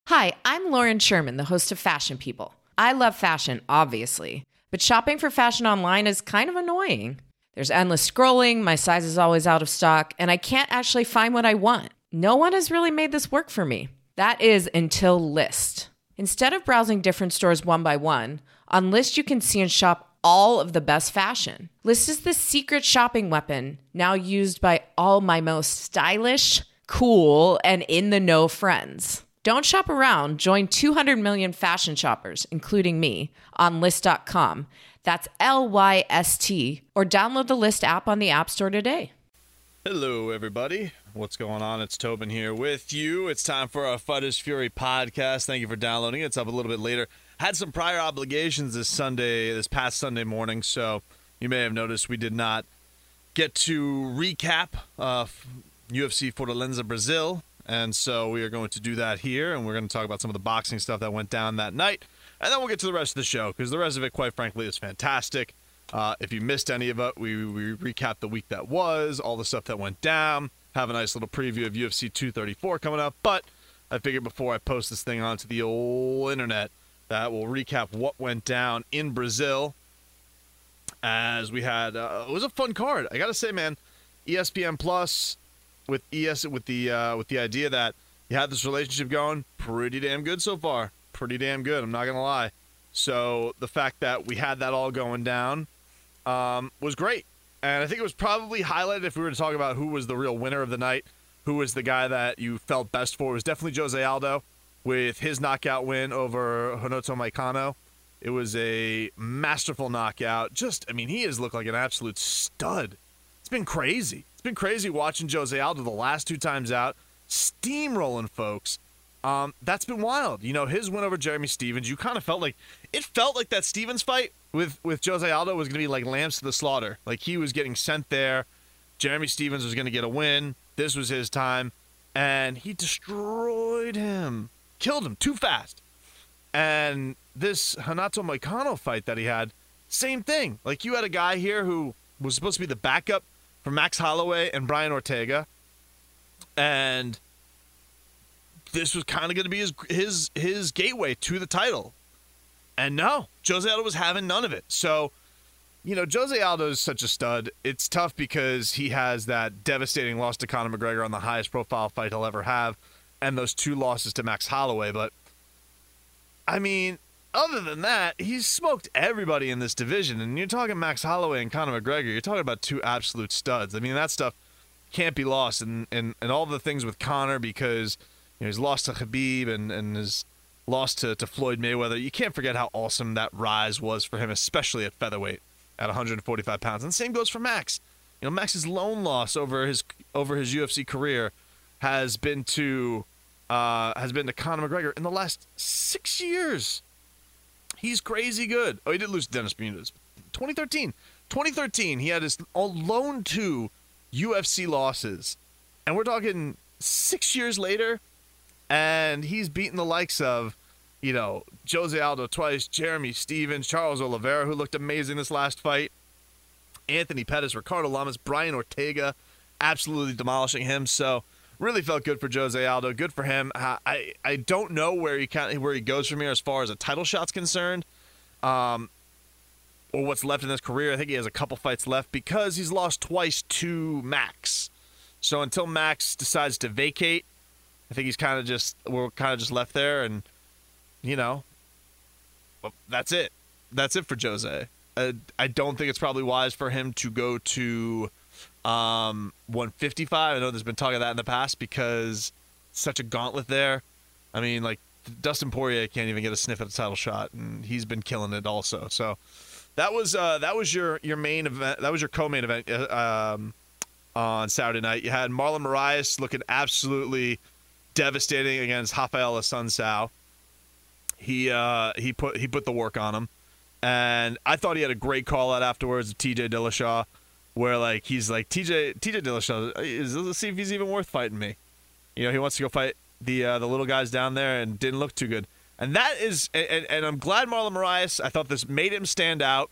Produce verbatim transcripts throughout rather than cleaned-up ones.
Hi, I'm Lauren Sherman, the host of Fashion People. I love fashion, obviously, but shopping for fashion online is kind of annoying. There's endless scrolling, my size is always out of stock, and I can't actually find what I want. No one has really made this work for me. That is until Lyst. Instead of browsing different stores one by one, on Lyst you can see and shop all of the best fashion. Lyst is the secret shopping weapon, now used by all my most stylish, cool, and in-the-know friends. Don't shop around. Join two hundred million fashion shoppers, including me, on Lyst dot com. That's L Y S T. Or download the Lyst app on the App Store today. Hello, everybody. What's going on? It's Tobin here with you. It's time for our Fighters Fury podcast. Thank you for downloading. It's up a little bit later. Had some prior obligations this Sunday, this past Sunday morning, so you may have noticed we did not get to recap uh, U F C Fortaleza Brazil. And so we are going to do that here, and we're going to talk about some of the boxing stuff that went down that night. And then we'll get to the rest of the show, because the rest of it, quite frankly, is fantastic. Uh, if you missed any of it, we, we recap the week that was, all the stuff that went down, have a nice little preview of U F C two thirty-four coming up. But I figured before I post this thing onto the old internet that we'll recap what went down in Brazil, as we had, uh, it was a fun card. I got to say, man, E S P N Plus... With E S with the uh, with the idea that you had this relationship going, pretty damn good so far. Pretty damn good. I'm not gonna lie. So the fact that we had that all going down um, was great, and I think it was probably highlighted if we were to talk about who was the real winner of the night, who was the guy that you felt best for. It was definitely Jose Aldo with his knockout win over Renato Moicano. It was a masterful knockout. Just, I mean, he has looked like an absolute stud. It's been crazy. It's been crazy watching Jose Aldo the last two times out, steamrolling folks. Um, that's been wild. You know, his win over Jeremy Stephens, you kind of felt like, it felt like that Stephens fight with, with Jose Aldo was going to be like lambs to the slaughter. Like he was getting sent there. Jeremy Stephens was going to get a win. This was his time. And he destroyed him. Killed him too fast. And this Renato Moicano fight that he had, same thing. Like you had a guy here who was supposed to be the backup for Max Holloway and Brian Ortega, and this was kind of going to be his his his gateway to the title. And no, Jose Aldo was having none of it. So, you know, Jose Aldo is such a stud. It's tough because he has that devastating loss to Conor McGregor on the highest profile fight he'll ever have, and those two losses to Max Holloway. But, I mean, other than that, he's smoked everybody in this division. And you're talking Max Holloway and Conor McGregor. You're talking about two absolute studs. I mean, that stuff can't be lost. And and, and all the things with Conor, because you know, he's lost to Khabib and, and has lost to, to Floyd Mayweather. You can't forget how awesome that rise was for him, especially at featherweight at one forty-five pounds. And the same goes for Max. You know, Max's lone loss over his over his U F C career has been to uh, has been to Conor McGregor in the last six years. He's crazy good. Oh, he did lose to Dennis Bermudez. twenty thirteen. twenty thirteen, he had his lone two U F C losses. And we're talking six years later, and he's beaten the likes of, you know, Jose Aldo twice, Jeremy Stephens, Charles Oliveira, who looked amazing this last fight, Anthony Pettis, Ricardo Lamas, Brian Ortega, absolutely demolishing him. So really felt good for Jose Aldo. Good for him. I I, I don't know where he can, where he goes from here as far as a title shot's concerned, um, or what's left in his career. I think he has a couple fights left because he's lost twice to Max. So until Max decides to vacate, I think he's kind of just we're kind of just left there, and you know, well, that's it. That's it for Jose. Uh, I don't think it's probably wise for him to go to Um, one fifty-five. I know there's been talk of that in the past because it's such a gauntlet there. I mean, like, Dustin Poirier can't even get a sniff at a title shot, and he's been killing it also. So that was uh, that was your your main event. That was your co-main event uh, um, on Saturday night. You had Marlon Moraes looking absolutely devastating against Rafael Assunção. He uh, he put he put the work on him, and I thought he had a great call out afterwards of T J Dillashaw, where like he's like T J T J Dillashaw, is, let's see if he's even worth fighting me. You know, he wants to go fight the uh, the little guys down there and didn't look too good. And that is, and, and I'm glad Marlon Moraes, I thought this made him stand out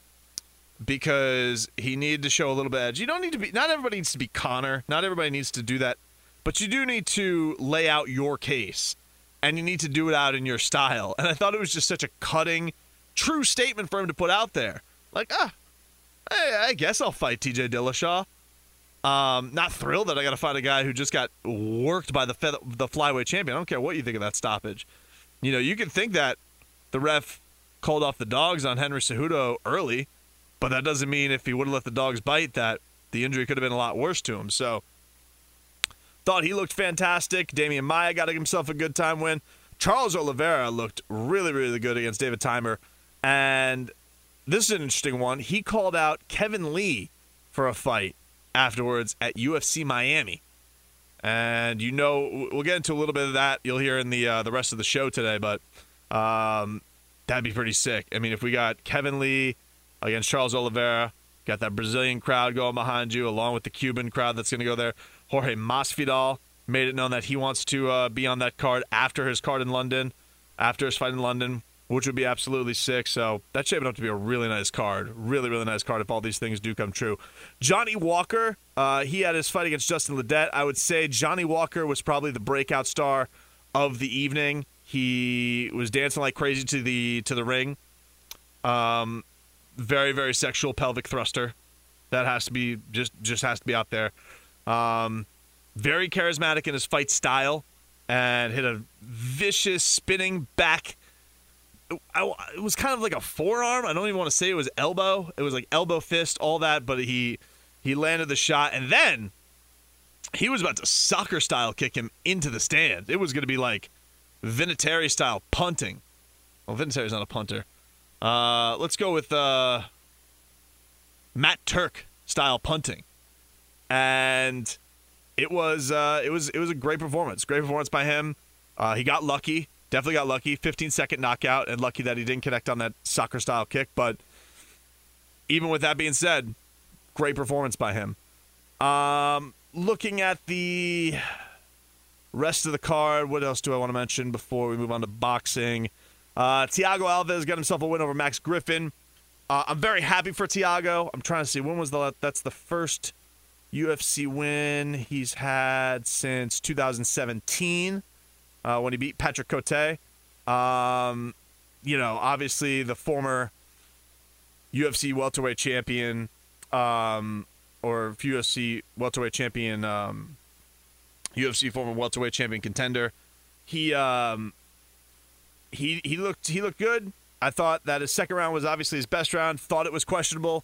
because he needed to show a little bit of edge. You don't need to be, not everybody needs to be Conor. Not everybody needs to do that. But you do need to lay out your case. and you need to do it out in your style. And I thought it was just such a cutting, true statement for him to put out there. Like, ah, I, I guess I'll fight T J Dillashaw. Um, not thrilled that I got to fight a guy who just got worked by the fe- the flyweight champion. I don't care what you think of that stoppage. You know, you could think that the ref called off the dogs on Henry Cejudo early, but that doesn't mean if he would have let the dogs bite that the injury could have been a lot worse to him. So, thought he looked fantastic. Damian Maia got himself a good time win. Charles Oliveira looked really, really good against David Timer. And this is an interesting one. He called out Kevin Lee for a fight afterwards at U F C Miami. And you know, we'll get into a little bit of that. You'll hear in the uh, the rest of the show today, but um, that'd be pretty sick. I mean, if we got Kevin Lee against Charles Oliveira, got that Brazilian crowd going behind you, along with the Cuban crowd that's going to go there. Jorge Masvidal made it known that he wants to uh, be on that card after his card in London, after his fight in London, which would be absolutely sick. So that's shaping up to be a really nice card. Really, really nice card if all these things do come true. Johnny Walker, uh, he had his fight against Justin Ledet. I would say Johnny Walker was probably the breakout star of the evening. He was dancing like crazy to the to the ring. Um, very, very sexual pelvic thruster. That has to be, just, just has to be out there. Um, very charismatic in his fight style and hit a vicious spinning back. I, it was kind of like a forearm. I don't even want to say it was elbow. It was like elbow fist, all that, but he he landed the shot, and then he was about to soccer style kick him into the stand. It was going to be like Vinatieri style punting. Well, Vinatieri's not a punter. Uh, let's go with uh, Matt Turk style punting. And it was uh, it was it was a great performance. Great performance by him. Uh, he got lucky. Definitely got lucky. fifteen-second knockout, and lucky that he didn't connect on that soccer-style kick. But even with that being said, great performance by him. Um, looking at the rest of the card, what else do I want to mention before we move on to boxing? Uh, Thiago Alves got himself a win over Max Griffin. Uh, I'm very happy for Thiago. I'm trying to see, when was the that's the first U F C win he's had since two thousand seventeen uh, when he beat Patrick Cote. Um, you know, obviously the former U F C welterweight champion um, or U F C welterweight champion, um, U F C former welterweight champion contender. He um, he he looked he looked good. I thought that his second round was obviously his best round. Thought it was questionable.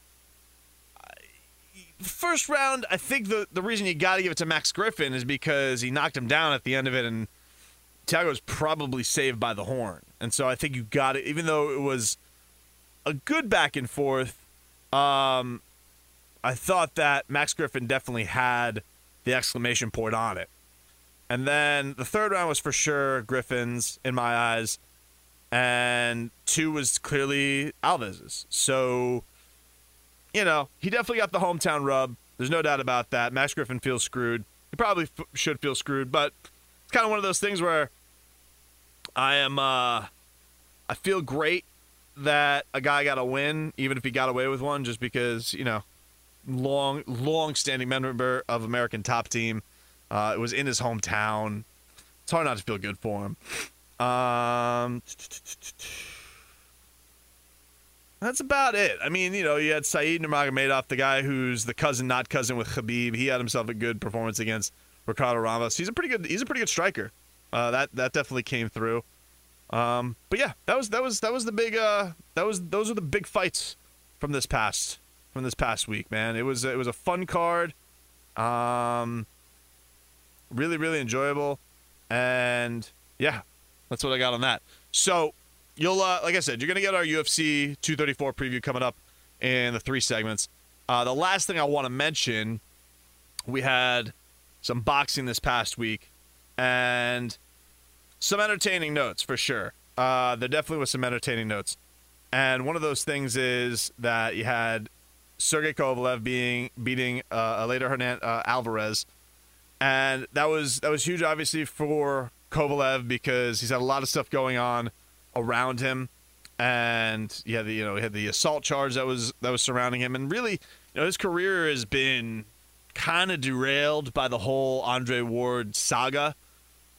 First round, I think the, the reason you got to give it to Max Griffin is because he knocked him down at the end of it, and Thiago was probably saved by the horn. And so I think you got it, even though it was a good back and forth, um, I thought that Max Griffin definitely had the exclamation point on it. And then the third round was for sure Griffin's, in my eyes, and two was clearly Alves's. So, you know, he definitely got the hometown rub. There's no doubt about that. Max Griffin feels screwed. He probably f- should feel screwed, but it's kind of one of those things where I am, uh, I feel great that a guy got a win, even if he got away with one, just because, you know, long, long-standing member of American Top Team. Uh, it was in his hometown. It's hard not to feel good for him. Um... That's about it. I mean, you know, you had Saeed Nurmagomedov, the guy who's the cousin, not cousin with Khabib. He had himself a good performance against Ricardo Ramos. He's a pretty good. He's a pretty good striker. Uh, that that definitely came through. Um, but yeah, that was that was that was the big. Uh, that was those are the big fights from this past from this past week, man. It was it was a fun card. Um, really really enjoyable, and yeah, that's what I got on that. So. You'll, uh, like I said, you're going to get our U F C two thirty-four preview coming up in the three segments. Uh, the last thing I want to mention, we had some boxing this past week and some entertaining notes for sure. Uh, there definitely was some entertaining notes. And one of those things is that you had Sergey Kovalev being beating uh, Eleider Hernan- uh, Alvarez. And that was, that was huge, obviously, for Kovalev because he's had a lot of stuff going on around him, and yeah, the you know he had the assault charge that was that was surrounding him, and really, you know, his career has been kind of derailed by the whole Andre Ward saga,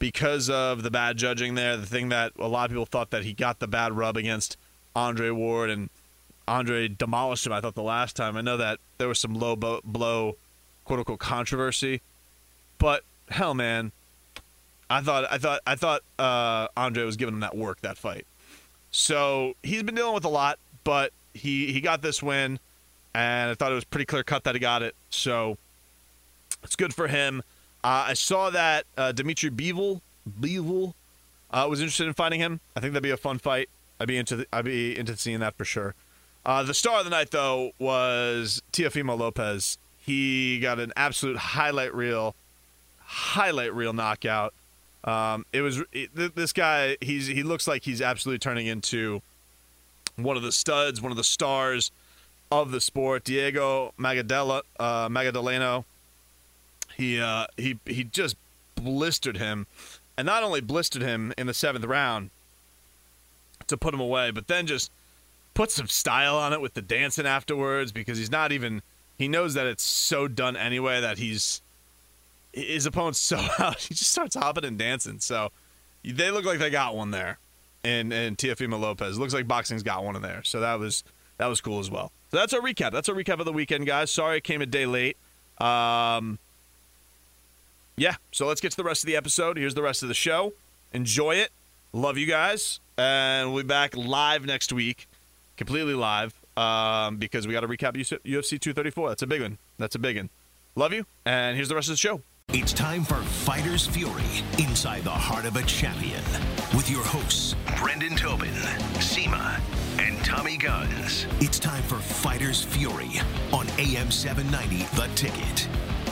because of the bad judging there, the thing that a lot of people thought that he got the bad rub against Andre Ward, and Andre demolished him, I thought, the last time. I know that there was some low bo- blow, quote-unquote, controversy. But, hell, man, I thought I thought, I thought uh, Andre was giving him that work, that fight. So he's been dealing with a lot, but he, he got this win, and I thought it was pretty clear-cut that he got it. So it's good for him. Uh, I saw that uh, Dimitri Bivol, Bivol uh, was interested in fighting him. I think that'd be a fun fight. I'd be into the, I'd be into seeing that for sure. Uh, the star of the night, though, was Teofimo Lopez. He got an absolute highlight reel, highlight reel knockout. Um, it was it, this guy. He's he looks like he's absolutely turning into one of the studs, one of the stars of the sport. Diego Magadela, uh, Magadaleno. He uh, he he just blistered him, and not only blistered him in the seventh round to put him away, but then just put some style on it with the dancing afterwards, because he's not even he knows that it's so done anyway that he's his opponent's so out. He just starts hopping and dancing. So they look like they got one there, and and Teofimo Lopez looks like boxing's got one in there. So that was that was cool as well. So that's our recap. That's our recap of the weekend, guys. Sorry it came a day late. Um. Yeah, so let's get to the rest of the episode. Here's the rest of the show. Enjoy it. Love you guys. And we'll be back live next week, completely live, um, because we got to recap U F C two thirty-four. That's a big one. That's a big one. Love you, and here's the rest of the show. It's time for Fighter's Fury, inside the heart of a champion, with your hosts, Brendan Tobin, Seema, and Tommy Guns. It's time for Fighter's Fury on A M seven ninety, The Ticket.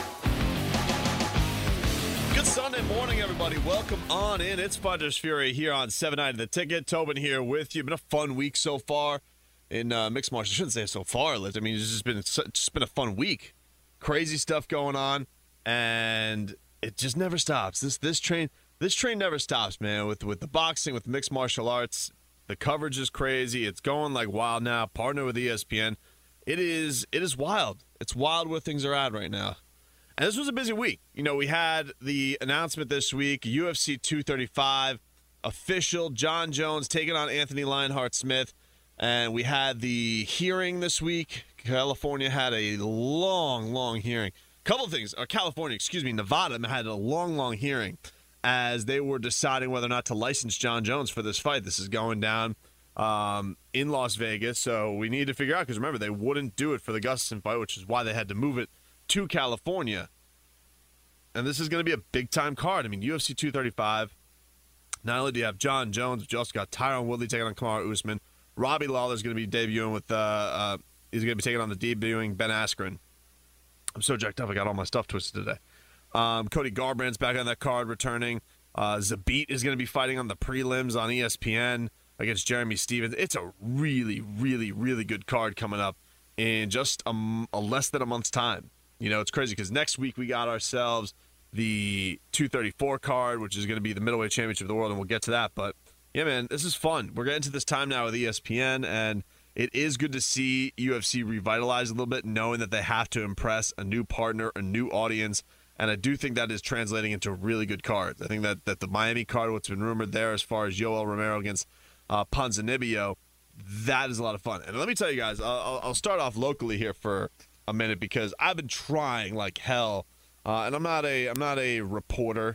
Good Sunday morning, everybody. Welcome on in. It's Fighter's Fury here on seven ninety The Ticket. Tobin here with you. Been a fun week so far in uh, mixed martial. I shouldn't say so far, Liz. I mean, it's just been it's just been a fun week. Crazy stuff going on, and it just never stops. This this train this train never stops, man. With with the boxing, with mixed martial arts, the coverage is crazy. It's going like wild now. Partner with E S P N. It is it is wild. It's wild where things are at right now. And this was a busy week. You know, we had the announcement this week, U F C two thirty-five, official, Jon Jones taking on Anthony Lionheart Smith. And we had the hearing this week. California had a long, long hearing. Couple of things. Or California, excuse me, Nevada had a long, long hearing as they were deciding whether or not to license Jon Jones for this fight. This is going down um, in Las Vegas. So we need to figure out, because remember, they wouldn't do it for the Gustafsson fight, which is why they had to move it to California. And this is going to be a big-time card. I mean, U F C two thirty-five, not only do you have Jon Jones, but you also got Tyron Woodley taking on Kamaru Usman. Robbie Lawler's going to be debuting with, uh, uh, he's going to be taking on the debuting Ben Askren. I'm so jacked up, I got all my stuff twisted today. Um, Cody Garbrandt's back on that card, returning. Uh, Zabit is going to be fighting on the prelims on E S P N against Jeremy Stevens. It's a really, really, really good card coming up in just a, a less than a month's time. You know, it's crazy because next week we got ourselves the two thirty-four card, which is going to be the middleweight championship of the world, and we'll get to that. But, yeah, man, this is fun. We're getting to this time now with E S P N, and it is good to see U F C revitalize a little bit, knowing that they have to impress a new partner, a new audience, and I do think that is translating into really good cards. I think that, that the Miami card, what's been rumored there as far as Yoel Romero against uh, Ponzinibbio, that is a lot of fun. And let me tell you guys, I'll, I'll start off locally here for a minute, because I've been trying like hell, uh, and I'm not a I'm not a reporter,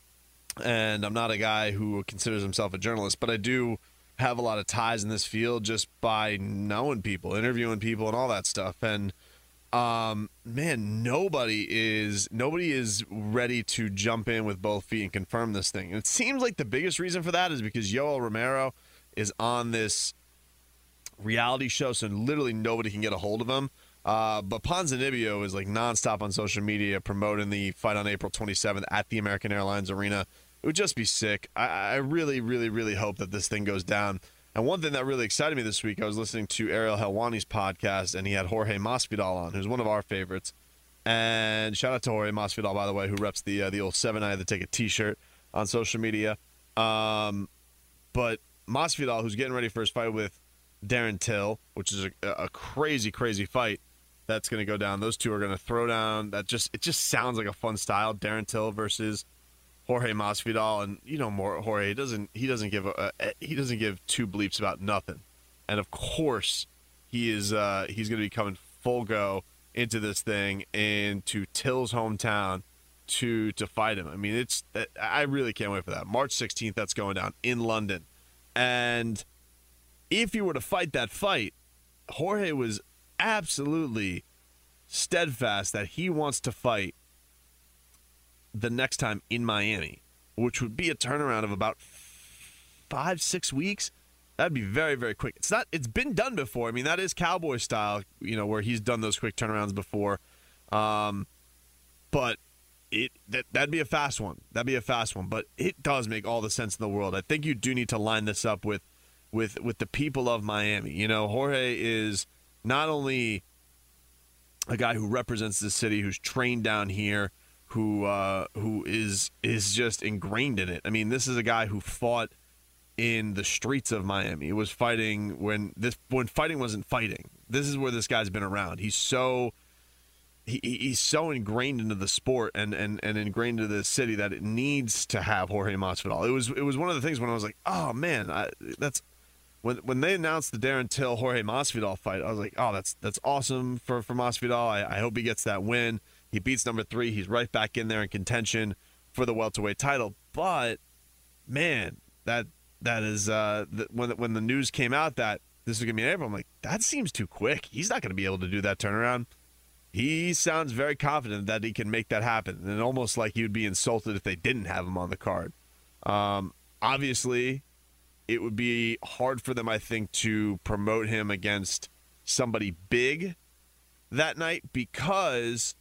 and I'm not a guy who considers himself a journalist, but I do have a lot of ties in this field just by knowing people, interviewing people, and all that stuff. And um, man, nobody is nobody is ready to jump in with both feet and confirm this thing. And it seems like the biggest reason for that is because Yoel Romero is on this reality show, so literally nobody can get a hold of him. Uh, but Ponzinibbio is like nonstop on social media promoting the fight on April twenty-seventh at the American Airlines Arena. It would just be sick. I, I really, really, really hope that this thing goes down. And one thing that really excited me this week, I was listening to Ariel Helwani's podcast, and he had Jorge Masvidal on, who's one of our favorites. And shout out to Jorge Masvidal, by the way, who reps the uh, the old seven ninety The Ticket t-shirt on social media. Um, but Masvidal, who's getting ready for his fight with Darren Till, which is a, a crazy, crazy fight that's going to go down. Those two are going to throw down. That just it just sounds like a fun style. Darren Till versus Jorge Masvidal, and you know more Jorge doesn't he doesn't give a, a he doesn't give two bleeps about nothing, and of course he is uh, he's going to be coming full go into this thing into Till's hometown to to fight him. I mean, it's I really can't wait for that. March sixteenth, that's going down in London, and if you were to fight that fight, Jorge was absolutely steadfast that he wants to fight the next time in Miami, which would be a turnaround of about five, six weeks. That'd be very, very quick. It's not. It's been done before. I mean, that is Cowboy style, you know, where he's done those quick turnarounds before. Um, but it that that'd be a fast one. That'd be a fast one. But it does make all the sense in the world. I think you do need to line this up with, with, with the people of Miami. You know, Jorge is not only a guy who represents the city, who's trained down here, who uh, who is is just ingrained in it. I mean, this is a guy who fought in the streets of Miami. It was fighting when this when fighting wasn't fighting. This is where this guy's been around. He's so he, he's so ingrained into the sport and, and, and ingrained into the city that it needs to have Jorge Masvidal. It was it was one of the things when I was like, oh man, I, that's when when they announced the Darren Till Jorge Masvidal fight. I was like, oh, that's that's awesome for for Masvidal. I, I hope he gets that win. He beats number three. He's right back in there in contention for the welterweight title. But man, that that is uh, the, when when the news came out that this is gonna be in April, I'm like, that seems too quick. He's not gonna be able to do that turnaround. He sounds very confident that he can make that happen, and almost like he would be insulted if they didn't have him on the card. Um, obviously, it would be hard for them, I think, to promote him against somebody big that night because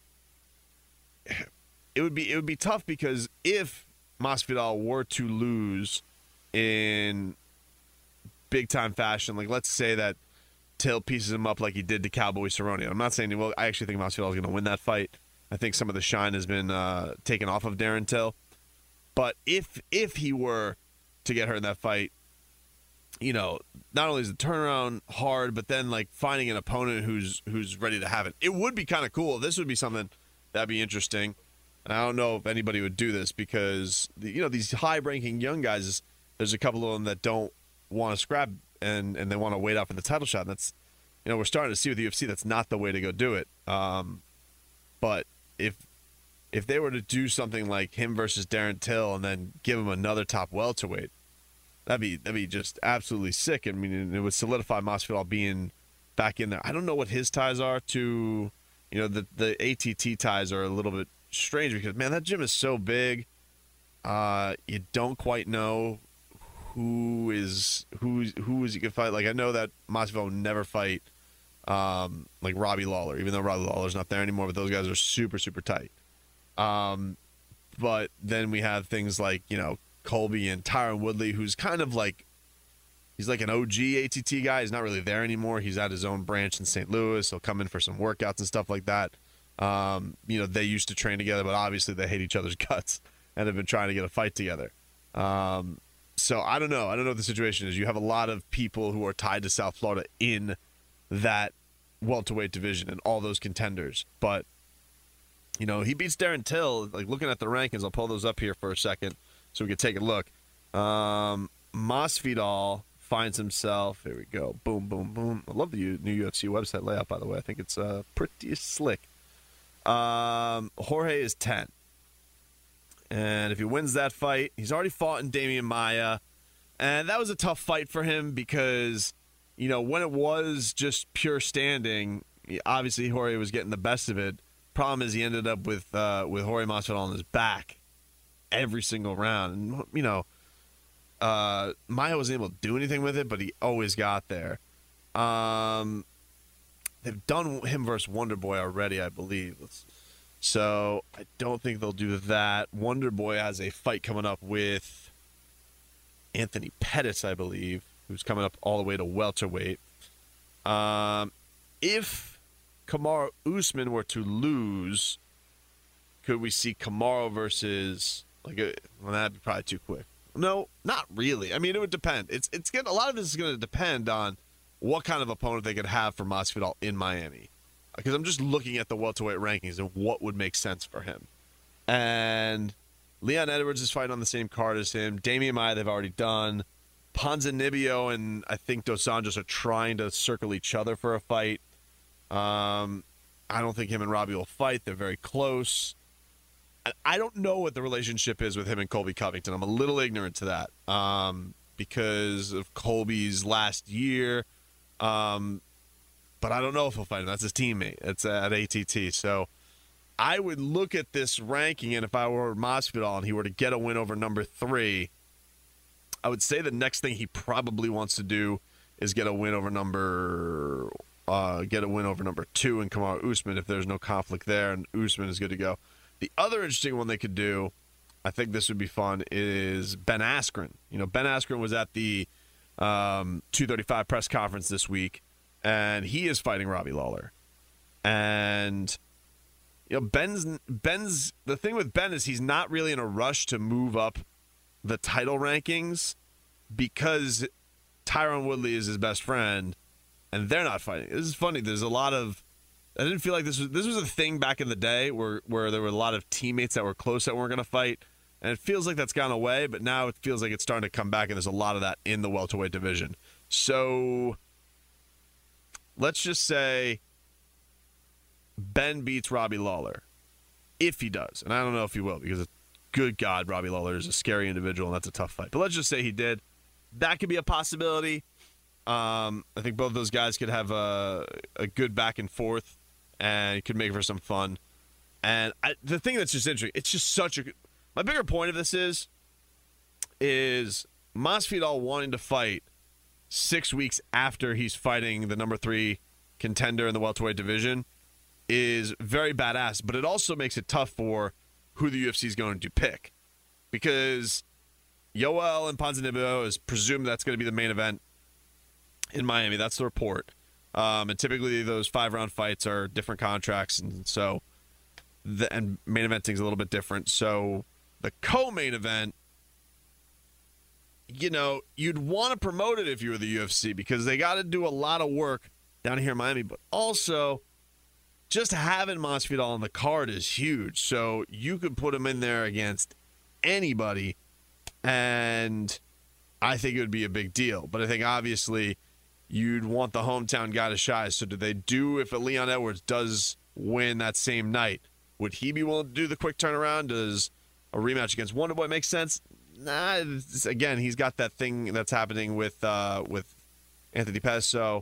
it would be it would be tough because if Masvidal were to lose in big time fashion, like let's say that Till pieces him up like he did to Cowboy Cerrone. I'm not saying well, I actually think Masvidal is going to win that fight. I think some of the shine has been uh, taken off of Darren Till. But if if he were to get hurt in that fight, you know, not only is the turnaround hard, but then like finding an opponent who's who's ready to have it. It would be kind of cool. This would be something that'd be interesting. And I don't know if anybody would do this because, you know, these high-ranking young guys, there's a couple of them that don't want to scrap and, and they want to wait out for the title shot. And that's, you know, we're starting to see with the U F C that's not the way to go do it. Um, but if if they were to do something like him versus Darren Till and then give him another top welterweight, that'd be that'd be just absolutely sick. I mean, it would solidify Masvidal being back in there. I don't know what his ties are to, you know, the the A T T ties are a little bit strange because, man, that gym is so big. Uh, you don't quite know who is who's who is you can fight. Like I know that Masvidal would never fight um, like Robbie Lawler, even though Robbie Lawler's not there anymore. But those guys are super super tight. Um, but then we have things like, you know, Colby and Tyron Woodley, who's kind of like he's like an O G A T T guy. He's not really there anymore. He's at his own branch in Saint Louis. He'll come in for some workouts and stuff like that. Um, you know, they used to train together, but obviously they hate each other's guts and have been trying to get a fight together. Um, so I don't know. I don't know what the situation is. You have a lot of people who are tied to South Florida in that welterweight division and all those contenders. But, you know, he beats Darren Till. Like, looking at the rankings, I'll pull those up here for a second so we can take a look. Um, Masvidal finds himself, here we go, boom, boom, boom. I love the new U F C website layout, by the way. I think it's uh, pretty slick. Um, Jorge is ten. And if he wins that fight, he's already fought in Damian Maia. And that was a tough fight for him because, you know, when it was just pure standing, obviously Jorge was getting the best of it. Problem is he ended up with uh, with Jorge Masvidal on his back every single round. And, you know, uh, Maia wasn't able to do anything with it, but he always got there. Um... They've done him versus Wonder Boy already, I believe. So I don't think they'll do that. Wonder Boy has a fight coming up with Anthony Pettis, I believe, who's coming up all the way to welterweight. Um, if Kamaru Usman were to lose, could we see Kamaru versus like a, well, that'd be probably too quick. No, not really. I mean, it would depend. It's it's gonna, a lot of it is going to depend on what kind of opponent they could have for Masvidal in Miami. Because I'm just looking at the welterweight rankings and what would make sense for him. And Leon Edwards is fighting on the same card as him. Damian Maia, they've already done. Ponzinibbio and I think Dos Anjos are trying to circle each other for a fight. Um, I don't think him and Robbie will fight. They're very close. I don't know what the relationship is with him and Colby Covington. I'm a little ignorant to that um, because of Colby's last year. Um, but I don't know if he'll fight him. That's his teammate. It's at A T T. So I would look at this ranking, and if I were Masvidal and he were to get a win over number three, I would say the next thing he probably wants to do is get a win over number uh, get a win over number two in Kamaru Usman if there's no conflict there, and Usman is good to go. The other interesting one they could do, I think this would be fun, is Ben Askren. You know, Ben Askren was at the um, two thirty-five press conference this week, and he is fighting Robbie Lawler. And you know, Ben's Ben's the thing with Ben is he's not really in a rush to move up the title rankings because Tyron Woodley is his best friend, and they're not fighting. This is funny. There's a lot of I didn't feel like this was this was a thing back in the day where where there were a lot of teammates that were close that weren't going to fight, and it feels like that's gone away. But now it feels like it's starting to come back, and there's a lot of that in the welterweight division. So let's just say Ben beats Robbie Lawler, if he does, and I don't know if he will because, good God, Robbie Lawler is a scary individual, and that's a tough fight. But let's just say he did. That could be a possibility. Um, I think both those guys could have a a good back and forth. And it could make for some fun. And I, the thing that's just interesting, it's just such a good... My bigger point of this is, is Masvidal wanting to fight six weeks after he's fighting the number three contender in the welterweight division is very badass. But it also makes it tough for who the U F C is going to pick. Because Yoel and Ponzinibbio is presumed that's going to be the main event in Miami. That's the report. Um, and typically those five-round fights are different contracts, and so the and main eventing is a little bit different. So the co-main event, you know, you'd want to promote it if you were the U F C because they got to do a lot of work down here in Miami. But also, just having Masvidal on the card is huge. So you could put him in there against anybody, and I think it would be a big deal. But I think obviously you'd want the hometown guy to shine. So do they do, if a Leon Edwards does win that same night, would he be willing to do the quick turnaround? Does a rematch against Wonderboy make sense? Nah, again, he's got that thing that's happening with uh, with Anthony Pettis. So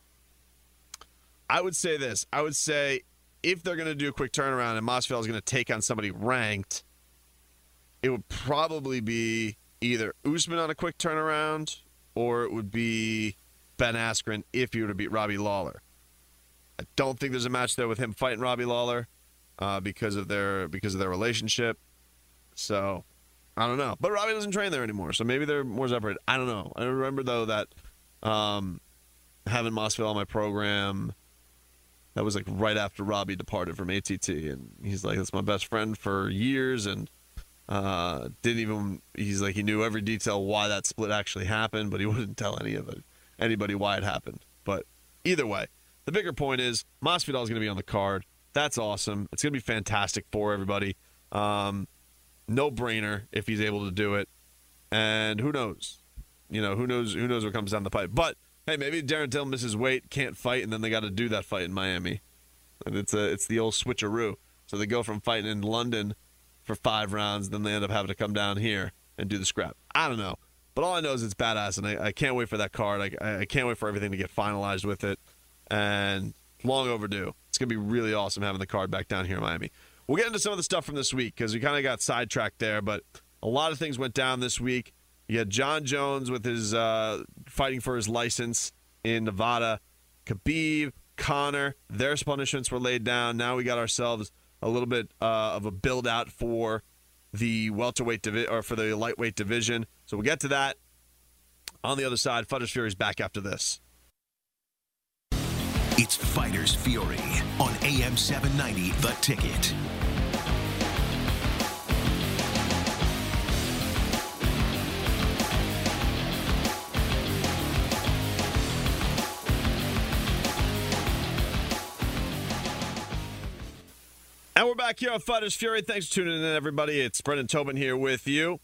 I would say this. I would say if they're going to do a quick turnaround and Masvidal is going to take on somebody ranked, it would probably be either Usman on a quick turnaround or it would be Ben Askren if he were to beat Robbie Lawler. I don't think there's a match there with him fighting Robbie Lawler uh, because of their because of their relationship. So I don't know. But Robbie doesn't train there anymore, so maybe they're more separate. I don't know. I remember though that um, having Masvidal on my program, that was like right after Robbie departed from A T T, and he's like, "That's my best friend for years," and uh, didn't even. He's like, he knew every detail why that split actually happened, but he wouldn't tell any of it. anybody why it happened. But either way, the bigger point is Masvidal is going to be on the card. That's awesome. It's going to be fantastic for everybody. Um, no-brainer if he's able to do it. And who knows? You know, who knows who knows what comes down the pipe. But, hey, maybe Darren Till misses weight, can't fight, and then they got to do that fight in Miami. And it's a, it's the old switcheroo. So they go from fighting in London for five rounds, then they end up having to come down here and do the scrap. I don't know. But all I know is it's badass, and I, I can't wait for that card. I, I can't wait for everything to get finalized with it. And long overdue. It's going to be really awesome having the card back down here in Miami. We'll get into some of the stuff from this week because we kind of got sidetracked there, but a lot of things went down this week. You had John Jones with his uh, fighting for his license in Nevada. Khabib, Conor, their punishments were laid down. Now we got ourselves a little bit uh, of a build-out for the welterweight divi- or for the lightweight division. So we'll get to that on the other side. Fighters Fury is back after this. It's Fighters Fury on A M seven ninety, The Ticket. And we're back here on Fighters Fury. Thanks for tuning in, everybody. It's Brendan Tobin here with you.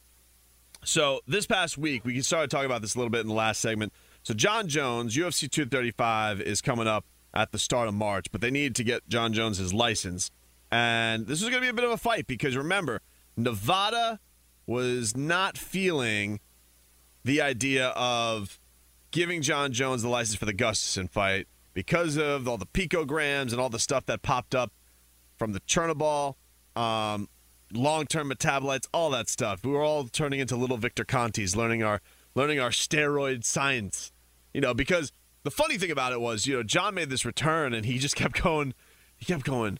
So this past week, we started talking about this a little bit in the last segment. So Jon Jones, U F C two thirty-five, is coming up at the start of March, but they need to get Jon Jones his license. And this is going to be a bit of a fight because, remember, Nevada was not feeling the idea of giving Jon Jones the license for the Gustafsson fight because of all the picograms and all the stuff that popped up from the Chernobog, um, long-term metabolites, all that stuff. We were all turning into little Victor Contis, learning our learning our steroid science. You know, because the funny thing about it was, you know, Jon made this return and he just kept going, he kept going,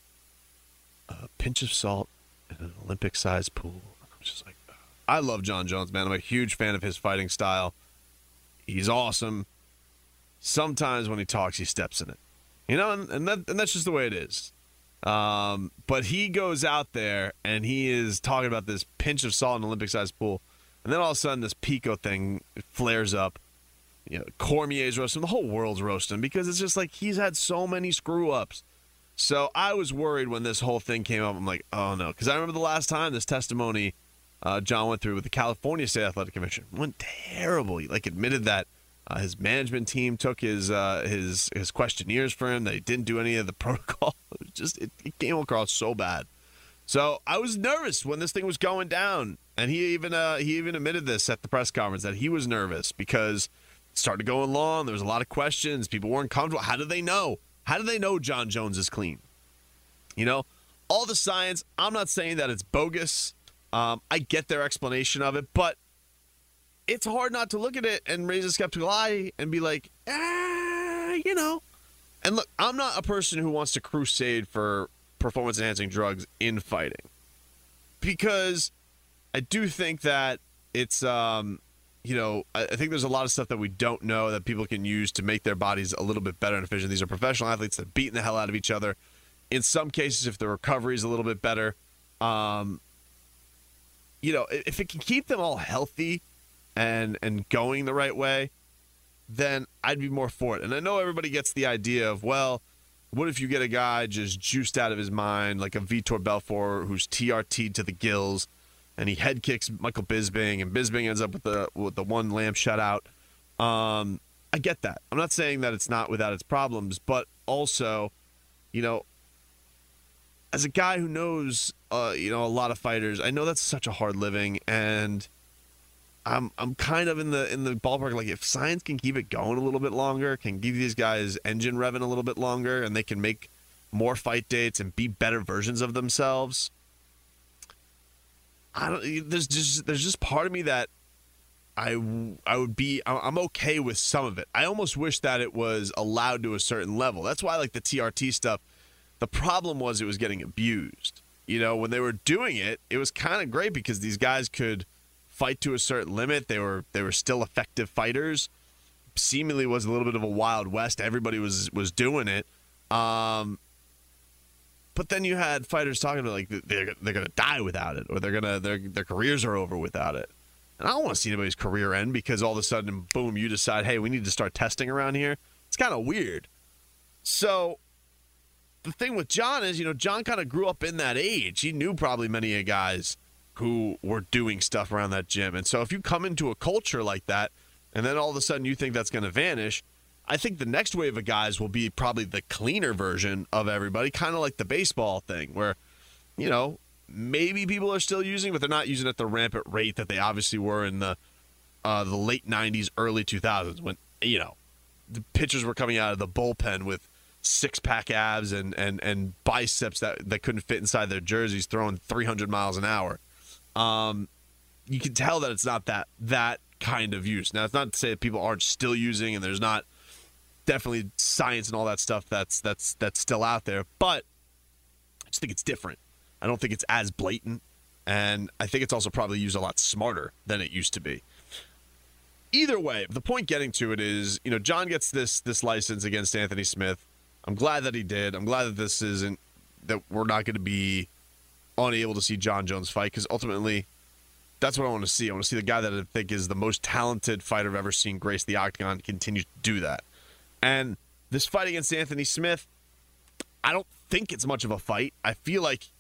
a pinch of salt in an Olympic-sized pool. I'm just like, I love Jon Jones, man. I'm a huge fan of his fighting style. He's awesome. Sometimes when he talks, he steps in it. You know, and, and, that, and that's just the way it is. Um, but he goes out there and he is talking about this pinch of salt in an Olympic-sized pool. And then all of a sudden this Pico thing flares up. You know, Cormier's roasting him. The whole world's roasting him because it's just like he's had so many screw-ups. So I was worried when this whole thing came up. I'm like, oh, no. Because I remember the last time this testimony uh, Jon went through with the California State Athletic Commission. It went terrible. He, like, admitted that uh, his management team took his, uh, his his questionnaires for him, that he didn't do any of the protocol. It was just, it, it came across so bad. So I was nervous when this thing was going down. And he even uh, he even admitted this at the press conference, that he was nervous because it started going long. There was a lot of questions. People weren't comfortable. How do they know? How do they know Jon Jones is clean? You know, all the science, I'm not saying that it's bogus. Um, I get their explanation of it, but it's hard not to look at it and raise a skeptical eye and be like, ah, you know. And look, I'm not a person who wants to crusade for performance-enhancing drugs in fighting, because I do think that it's, um, you know, I think there's a lot of stuff that we don't know that people can use to make their bodies a little bit better and efficient. These are professional athletes that are beating the hell out of each other. In some cases, if the recovery is a little bit better, um, you know, if it can keep them all healthy and and going the right way, then I'd be more for it. And I know everybody gets the idea of, well, what if you get a guy just juiced out of his mind, like a Vitor Belfort who's T R T'd to the gills, and he head kicks Michael Bisping, and Bisping ends up with the with the one lamp shutout. Um, I get that. I'm not saying that it's not without its problems, but also, you know, as a guy who knows, uh, you know, a lot of fighters, I know that's such a hard living, and I'm I'm kind of in the in the ballpark. Like, if science can keep it going a little bit longer, can give these guys engine revving a little bit longer, and they can make more fight dates and be better versions of themselves, I don't. There's just there's just part of me that I I would be I'm okay with some of it. I almost wish that it was allowed to a certain level. That's why I like the T R T stuff. The problem was it was getting abused. You know, when they were doing it, it was kind of great because these guys could fight to a certain limit. They were they were still effective fighters. Seemingly was a little bit of a Wild West. Everybody was was doing it. Um, but then you had fighters talking about, like, they're they're gonna die without it, or they're gonna their their careers are over without it. And I don't want to see anybody's career end because all of a sudden, boom, you decide, hey, we need to start testing around here. It's kind of weird. So the thing with Jon is, you know, Jon kind of grew up in that age. He knew probably many of guys who were doing stuff around that gym. And so if you come into a culture like that, and then all of a sudden you think that's going to vanish, I think the next wave of guys will be probably the cleaner version of everybody, kind of like the baseball thing, where, you know, maybe people are still using, but they're not using at the rampant rate that they obviously were in the uh, the late nineties, early two thousands, when, you know, the pitchers were coming out of the bullpen with six-pack abs and, and, and biceps that, that couldn't fit inside their jerseys, throwing three hundred miles an hour. Um, you can tell that it's not that that kind of use. Now, it's not to say that people aren't still using, and there's not definitely science and all that stuff that's that's that's still out there, but I just think it's different. I don't think it's as blatant, and I think it's also probably used a lot smarter than it used to be. Either way, the point getting to it is, you know, Jon gets this this license against Anthony Smith. I'm glad that he did. I'm glad that this isn't, that we're not going to be unable to see Jon Jones fight, because ultimately that's what I want to see. I want to see the guy that I think is the most talented fighter I've ever seen grace the octagon continue to do that. And this fight against Anthony Smith, I don't think it's much of a fight. I feel like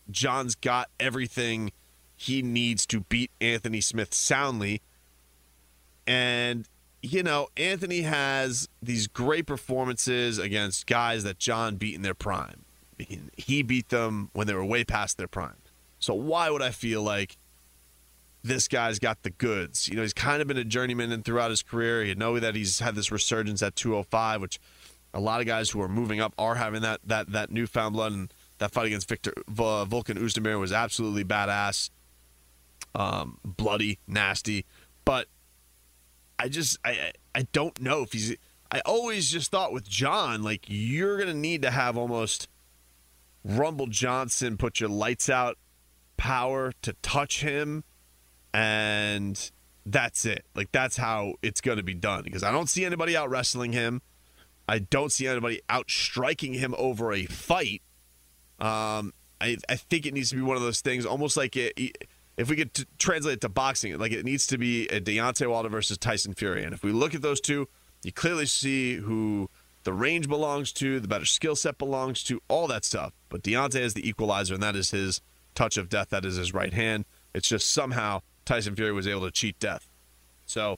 John's got everything he needs to beat Anthony Smith soundly. And, you know, Anthony has these great performances against guys that John beat in their prime. He beat them when they were way past their prime. So why would I feel like this guy's got the goods? You know, he's kind of been a journeyman and throughout his career. You know that he's had this resurgence at two oh five, which a lot of guys who are moving up are having that that that newfound blood. And that fight against Victor uh, Volkan Oezdemir was absolutely badass, um, bloody, nasty. But I just I I don't know if he's. I always just thought with John, like, you're gonna need to have almost Rumble Johnson put your lights out power to touch him, and that's it. Like, that's how it's going to be done, because I don't see anybody out wrestling him. I don't see anybody out striking him over a fight. Um, I I think it needs to be one of those things, almost like it, if we could t- translate it to boxing, like it needs to be a Deontay Wilder versus Tyson Fury. And if we look at those two, you clearly see who the range belongs to, the better skill set belongs to, all that stuff. But Deontay is the equalizer, and that is his touch of death. That is his right hand. It's just somehow Tyson Fury was able to cheat death. So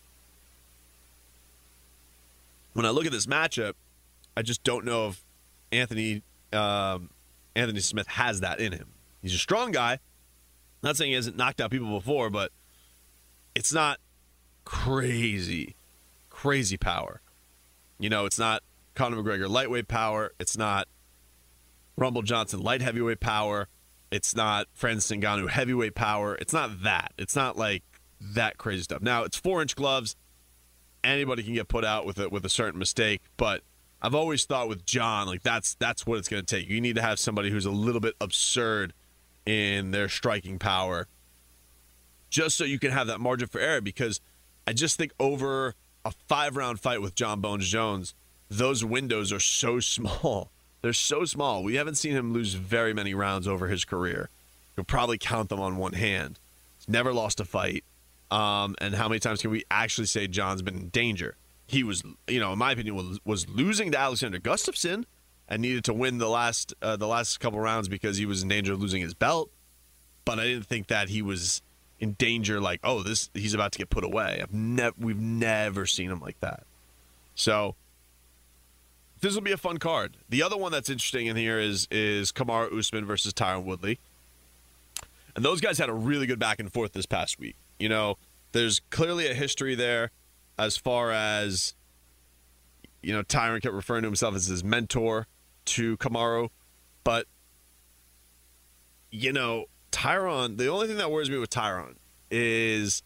when I look at this matchup, I just don't know if Anthony um, Anthony Smith has that in him. He's a strong guy. Not saying he hasn't knocked out people before, but it's not crazy, crazy power. You know, it's not Conor McGregor lightweight power. It's not Rumble Johnson light heavyweight power. It's not Francis Ngannou heavyweight power. It's not that. It's not like that crazy stuff. Now, it's four-inch gloves. Anybody can get put out with a, with a certain mistake, but I've always thought with John, like, that's that's what it's going to take. You need to have somebody who's a little bit absurd in their striking power just so you can have that margin for error, because I just think over a five-round fight with John Bones Jones, those windows are so small. They're so small. We haven't seen him lose very many rounds over his career. You'll probably count them on one hand. He's never lost a fight. Um, and how many times can we actually say John's been in danger? He was, you know, in my opinion, was, was losing to Alexander Gustafsson and needed to win the last uh, the last couple rounds because he was in danger of losing his belt. But I didn't think that he was in danger, like, oh, this he's about to get put away. I've never we've never seen him like that. So this will be a fun card. The other one that's interesting in here is is Kamaru Usman versus Tyron Woodley. And those guys had a really good back and forth this past week. You know, there's clearly a history there as far as, you know, Tyron kept referring to himself as his mentor to Kamaru. But, you know, Tyron, the only thing that worries me with Tyron is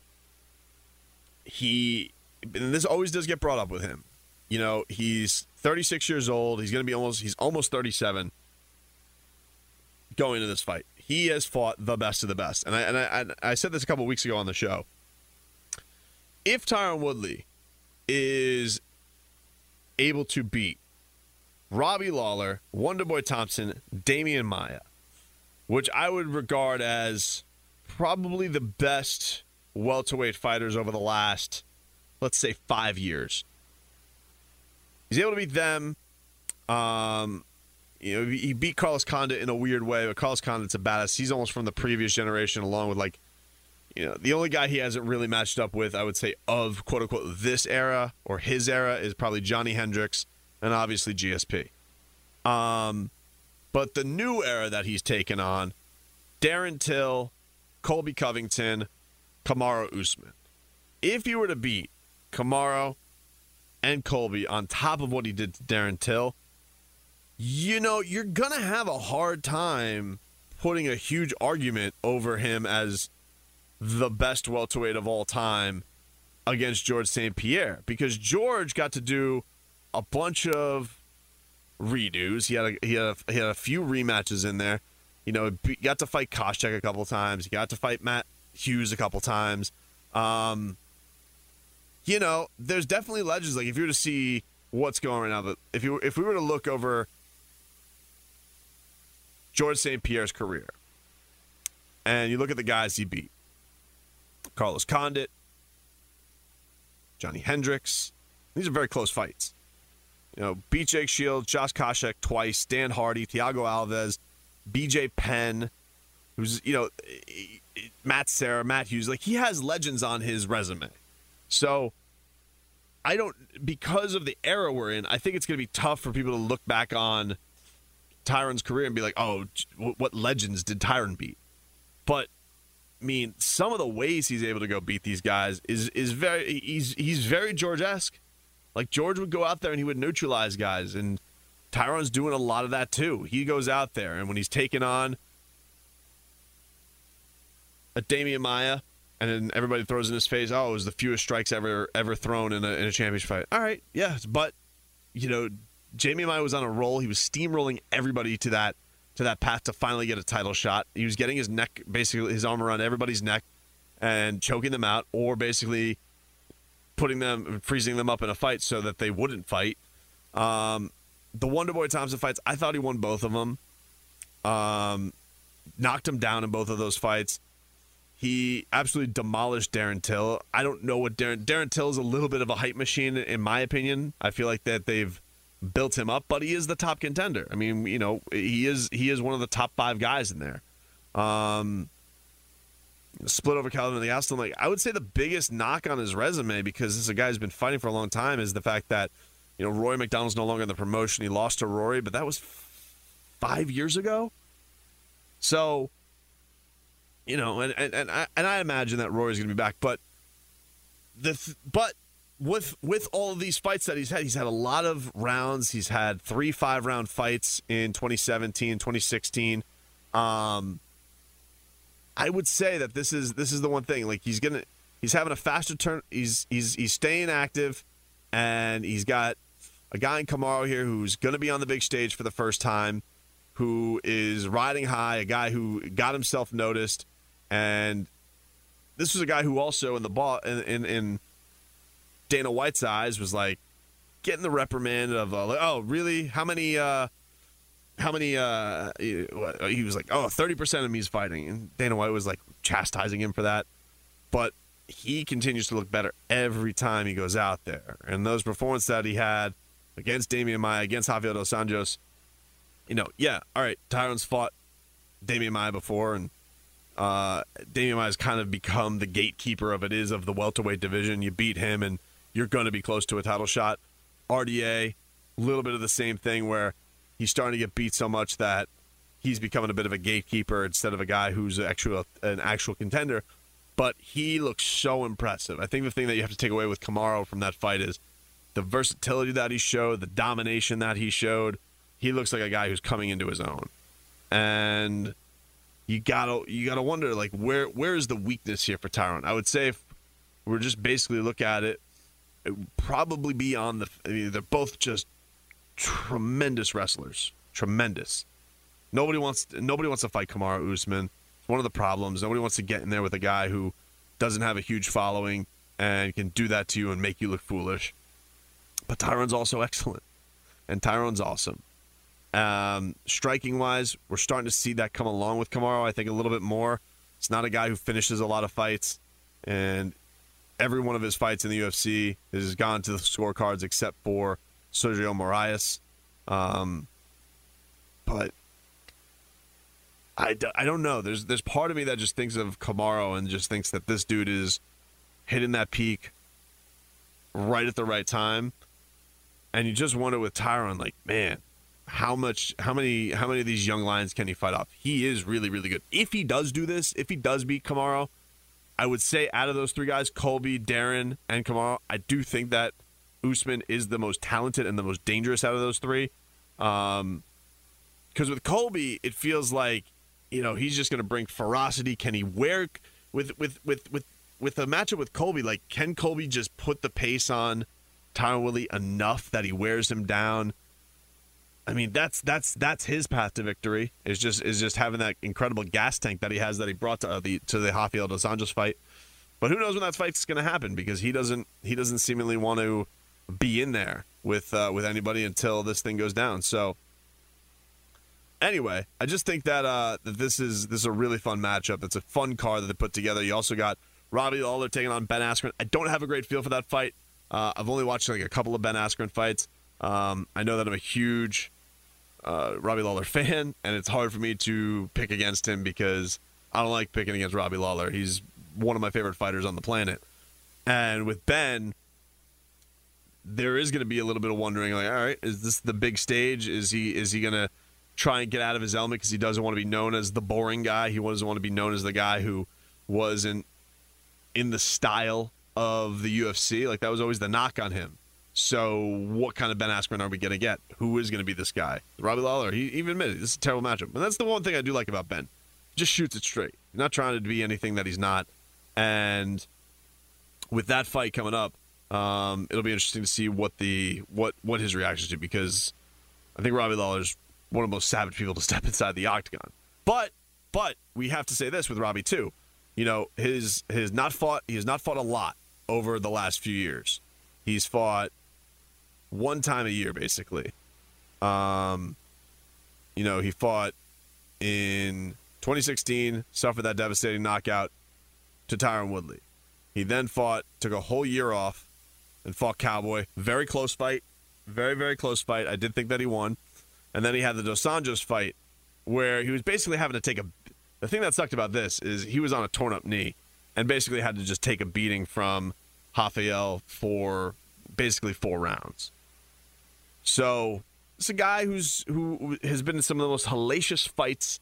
he, and this always does get brought up with him, you know, he's thirty-six years old. He's going to be almost, he's almost thirty-seven going into this fight. He has fought the best of the best. And I, and I, and I said this a couple weeks ago on the show. If Tyron Woodley is able to beat Robbie Lawler, Wonderboy Thompson, Damian Maia, which I would regard as probably the best welterweight fighters over the last, let's say, five years. He's able to beat them. Um, you know, he beat Carlos Condit in a weird way, but Carlos Condit's a badass. He's almost from the previous generation, along with, like, you know, the only guy he hasn't really matched up with, I would say, of quote-unquote this era or his era is probably Johnny Hendricks and obviously G S P. Um, but the new era that he's taken on, Darren Till, Colby Covington, Kamaru Usman. If he were to beat Kamaru and Colby on top of what he did to Darren Till, you know, you're going to have a hard time putting a huge argument over him as the best welterweight of all time against George Saint Pierre, because George got to do a bunch of redos. He had a, he had a, he had a few rematches in there. You know, he got to fight Koscheck a couple of times. He got to fight Matt Hughes a couple times. Um, you know, there's definitely legends. Like, if you were to see what's going on right now, but if you if we were to look over George Saint Pierre's career, and you look at the guys he beat, Carlos Condit, Johnny Hendricks, these are very close fights. You know, beat Jake Shields, Josh Koscheck twice, Dan Hardy, Thiago Alves, B J Penn, who's, you know, Matt Serra, Matt Hughes. Like, he has legends on his resume. So I don't, because of the era we're in, I think it's going to be tough for people to look back on Tyron's career and be like, oh, what legends did Tyron beat? But I mean, some of the ways he's able to go beat these guys is is very he's he's very George-esque. Like, George would go out there and he would neutralize guys, and Tyron's doing a lot of that too. He goes out there, and when he's taking on a Damian Maia, and then everybody throws in his face, oh, it was the fewest strikes ever ever thrown in a in a championship fight. All right, yeah, but you know, Damian Maia was on a roll. He was steamrolling everybody to that to that path to finally get a title shot. He was getting his neck, basically his arm around everybody's neck and choking them out, or basically putting them, freezing them up in a fight so that they wouldn't fight. Um, the Wonderboy Thompson fights, I thought he won both of them. Um, knocked him down in both of those fights. He absolutely demolished Darren Till. I don't know what Darren... Darren Till is a little bit of a hype machine, in my opinion. I feel like that they've built him up, but he is the top contender. I mean, you know, he is he is one of the top five guys in there. Um, split over Calvin and the Aston. Like, I would say the biggest knock on his resume, because this is a guy who's been fighting for a long time, is the fact that, you know, Rory McDonald's no longer in the promotion. He lost to Rory, but that was five years ago. So, you know, and and and I, and I imagine that Rory's going to be back, but the th- but. With with all of these fights that he's had, he's had a lot of rounds. He's had three five-round fights in twenty seventeen, twenty sixteen. Um, I would say that this is this is the one thing. Like, he's gonna he's having a faster turn. He's he's he's staying active, and he's got a guy in Kamaru here who's gonna be on the big stage for the first time, who is riding high. A guy who got himself noticed, and this was a guy who also in the ball in in. in Dana White's eyes was like getting the reprimand of uh, like, oh, really, how many uh how many uh he was like, oh, thirty percent of me is fighting, and Dana White was like chastising him for that. But he continues to look better every time he goes out there, and those performances that he had against Damian Maia, against Rafael dos Anjos, you know, yeah, all right, Tyron's fought Damian Maia before, and uh Damian Maia has kind of become the gatekeeper of it is of the welterweight division. You beat him and you're going to be close to a title shot. R D A, a little bit of the same thing, where he's starting to get beat so much that he's becoming a bit of a gatekeeper instead of a guy who's actual, an actual contender. But he looks so impressive. I think the thing that you have to take away with Kamaru from that fight is the versatility that he showed, the domination that he showed. He looks like a guy who's coming into his own. And you gotta you gotta wonder, like, where where is the weakness here for Tyron? I would say if we're just basically look at it, it would probably be on the. I mean, they're both just tremendous wrestlers, tremendous. Nobody wants nobody wants to fight Kamaru Usman. It's one of the problems. Nobody wants to get in there with a guy who doesn't have a huge following and can do that to you and make you look foolish. But Tyron's also excellent, and Tyron's awesome. Um, striking wise, we're starting to see that come along with Kamaru. I think a little bit more. It's not a guy who finishes a lot of fights, and every one of his fights in the U F C has gone to the scorecards except for Sergio Moraes. Um, but I, I don't know. There's there's part of me that just thinks of Kamaru and just thinks that this dude is hitting that peak right at the right time. And you just wonder with Tyron, like, man, how much, how many, how many of these young lions can he fight off? He is really, really good. If he does do this, if he does beat Kamaru, I would say out of those three guys, Colby, Darren, and Kamaru, I do think that Usman is the most talented and the most dangerous out of those three. Um, because with Colby, it feels like, you know, he's just going to bring ferocity. Can he wear with with with with with a matchup with Colby? Like, can Colby just put the pace on Tyron Woodley enough that he wears him down? I mean, that's that's that's his path to victory. Is just is just having that incredible gas tank that he has that he brought to uh, the to the Rafael dos Anjos fight. But who knows when that fight's going to happen, because he doesn't he doesn't seemingly want to be in there with uh, with anybody until this thing goes down. So anyway, I just think that uh, that this is this is a really fun matchup. It's a fun card that they put together. You also got Robbie Lawler taking on Ben Askren. I don't have a great feel for that fight. Uh, I've only watched like a couple of Ben Askren fights. Um, I know that I'm a huge uh, Robbie Lawler fan, and it's hard for me to pick against him because I don't like picking against Robbie Lawler. He's one of my favorite fighters on the planet. And with Ben, there is going to be a little bit of wondering, like, all right, is this the big stage? Is he is he going to try and get out of his element because he doesn't want to be known as the boring guy? He doesn't want to be known as the guy who wasn't in the style of the U F C. Like, that was always the knock on him. So what kind of Ben Askren are we going to get? Who is going to be this guy? Robbie Lawler, he even admitted this is a terrible matchup. And that's the one thing I do like about Ben. He just shoots it straight. He's not trying to be anything that he's not. And with that fight coming up, um, it'll be interesting to see what the what what his reaction to, because I think Robbie Lawler's one of the most savage people to step inside the octagon. But but we have to say this with Robbie too. You know, his his not fought he has not fought a lot over the last few years. He's fought one time a year, basically. Um, you know, he fought in twenty sixteen, suffered that devastating knockout to Tyron Woodley. He then fought, took a whole year off, and fought Cowboy. Very close fight. Very, very close fight. I did think that he won. And then he had the Dos Anjos fight where he was basically having to take a... The thing that sucked about this is he was on a torn-up knee and basically had to just take a beating from Rafael for basically four rounds. So it's a guy who's who has been in some of the most hellacious fights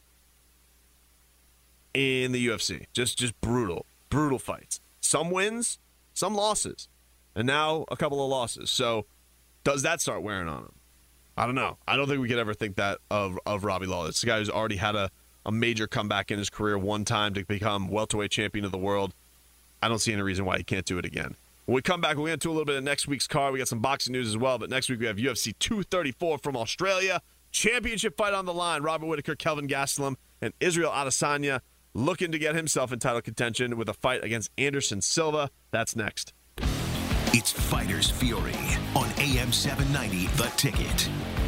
in the U F C. Just just brutal, brutal fights. Some wins, some losses, and now a couple of losses. So does that start wearing on him? I don't know. I don't think we could ever think that of, of Robbie Lawler. It's a guy who's already had a, a major comeback in his career one time to become welterweight champion of the world. I don't see any reason why he can't do it again. When we come back, we're going to do a little bit of next week's card. We got some boxing news as well, but next week we have U F C two thirty-four from Australia. Championship fight on the line. Robert Whittaker, Kelvin Gastelum, and Israel Adesanya looking to get himself in title contention with a fight against Anderson Silva. That's next. It's Fighters Fury on A M seven ninety, The Ticket.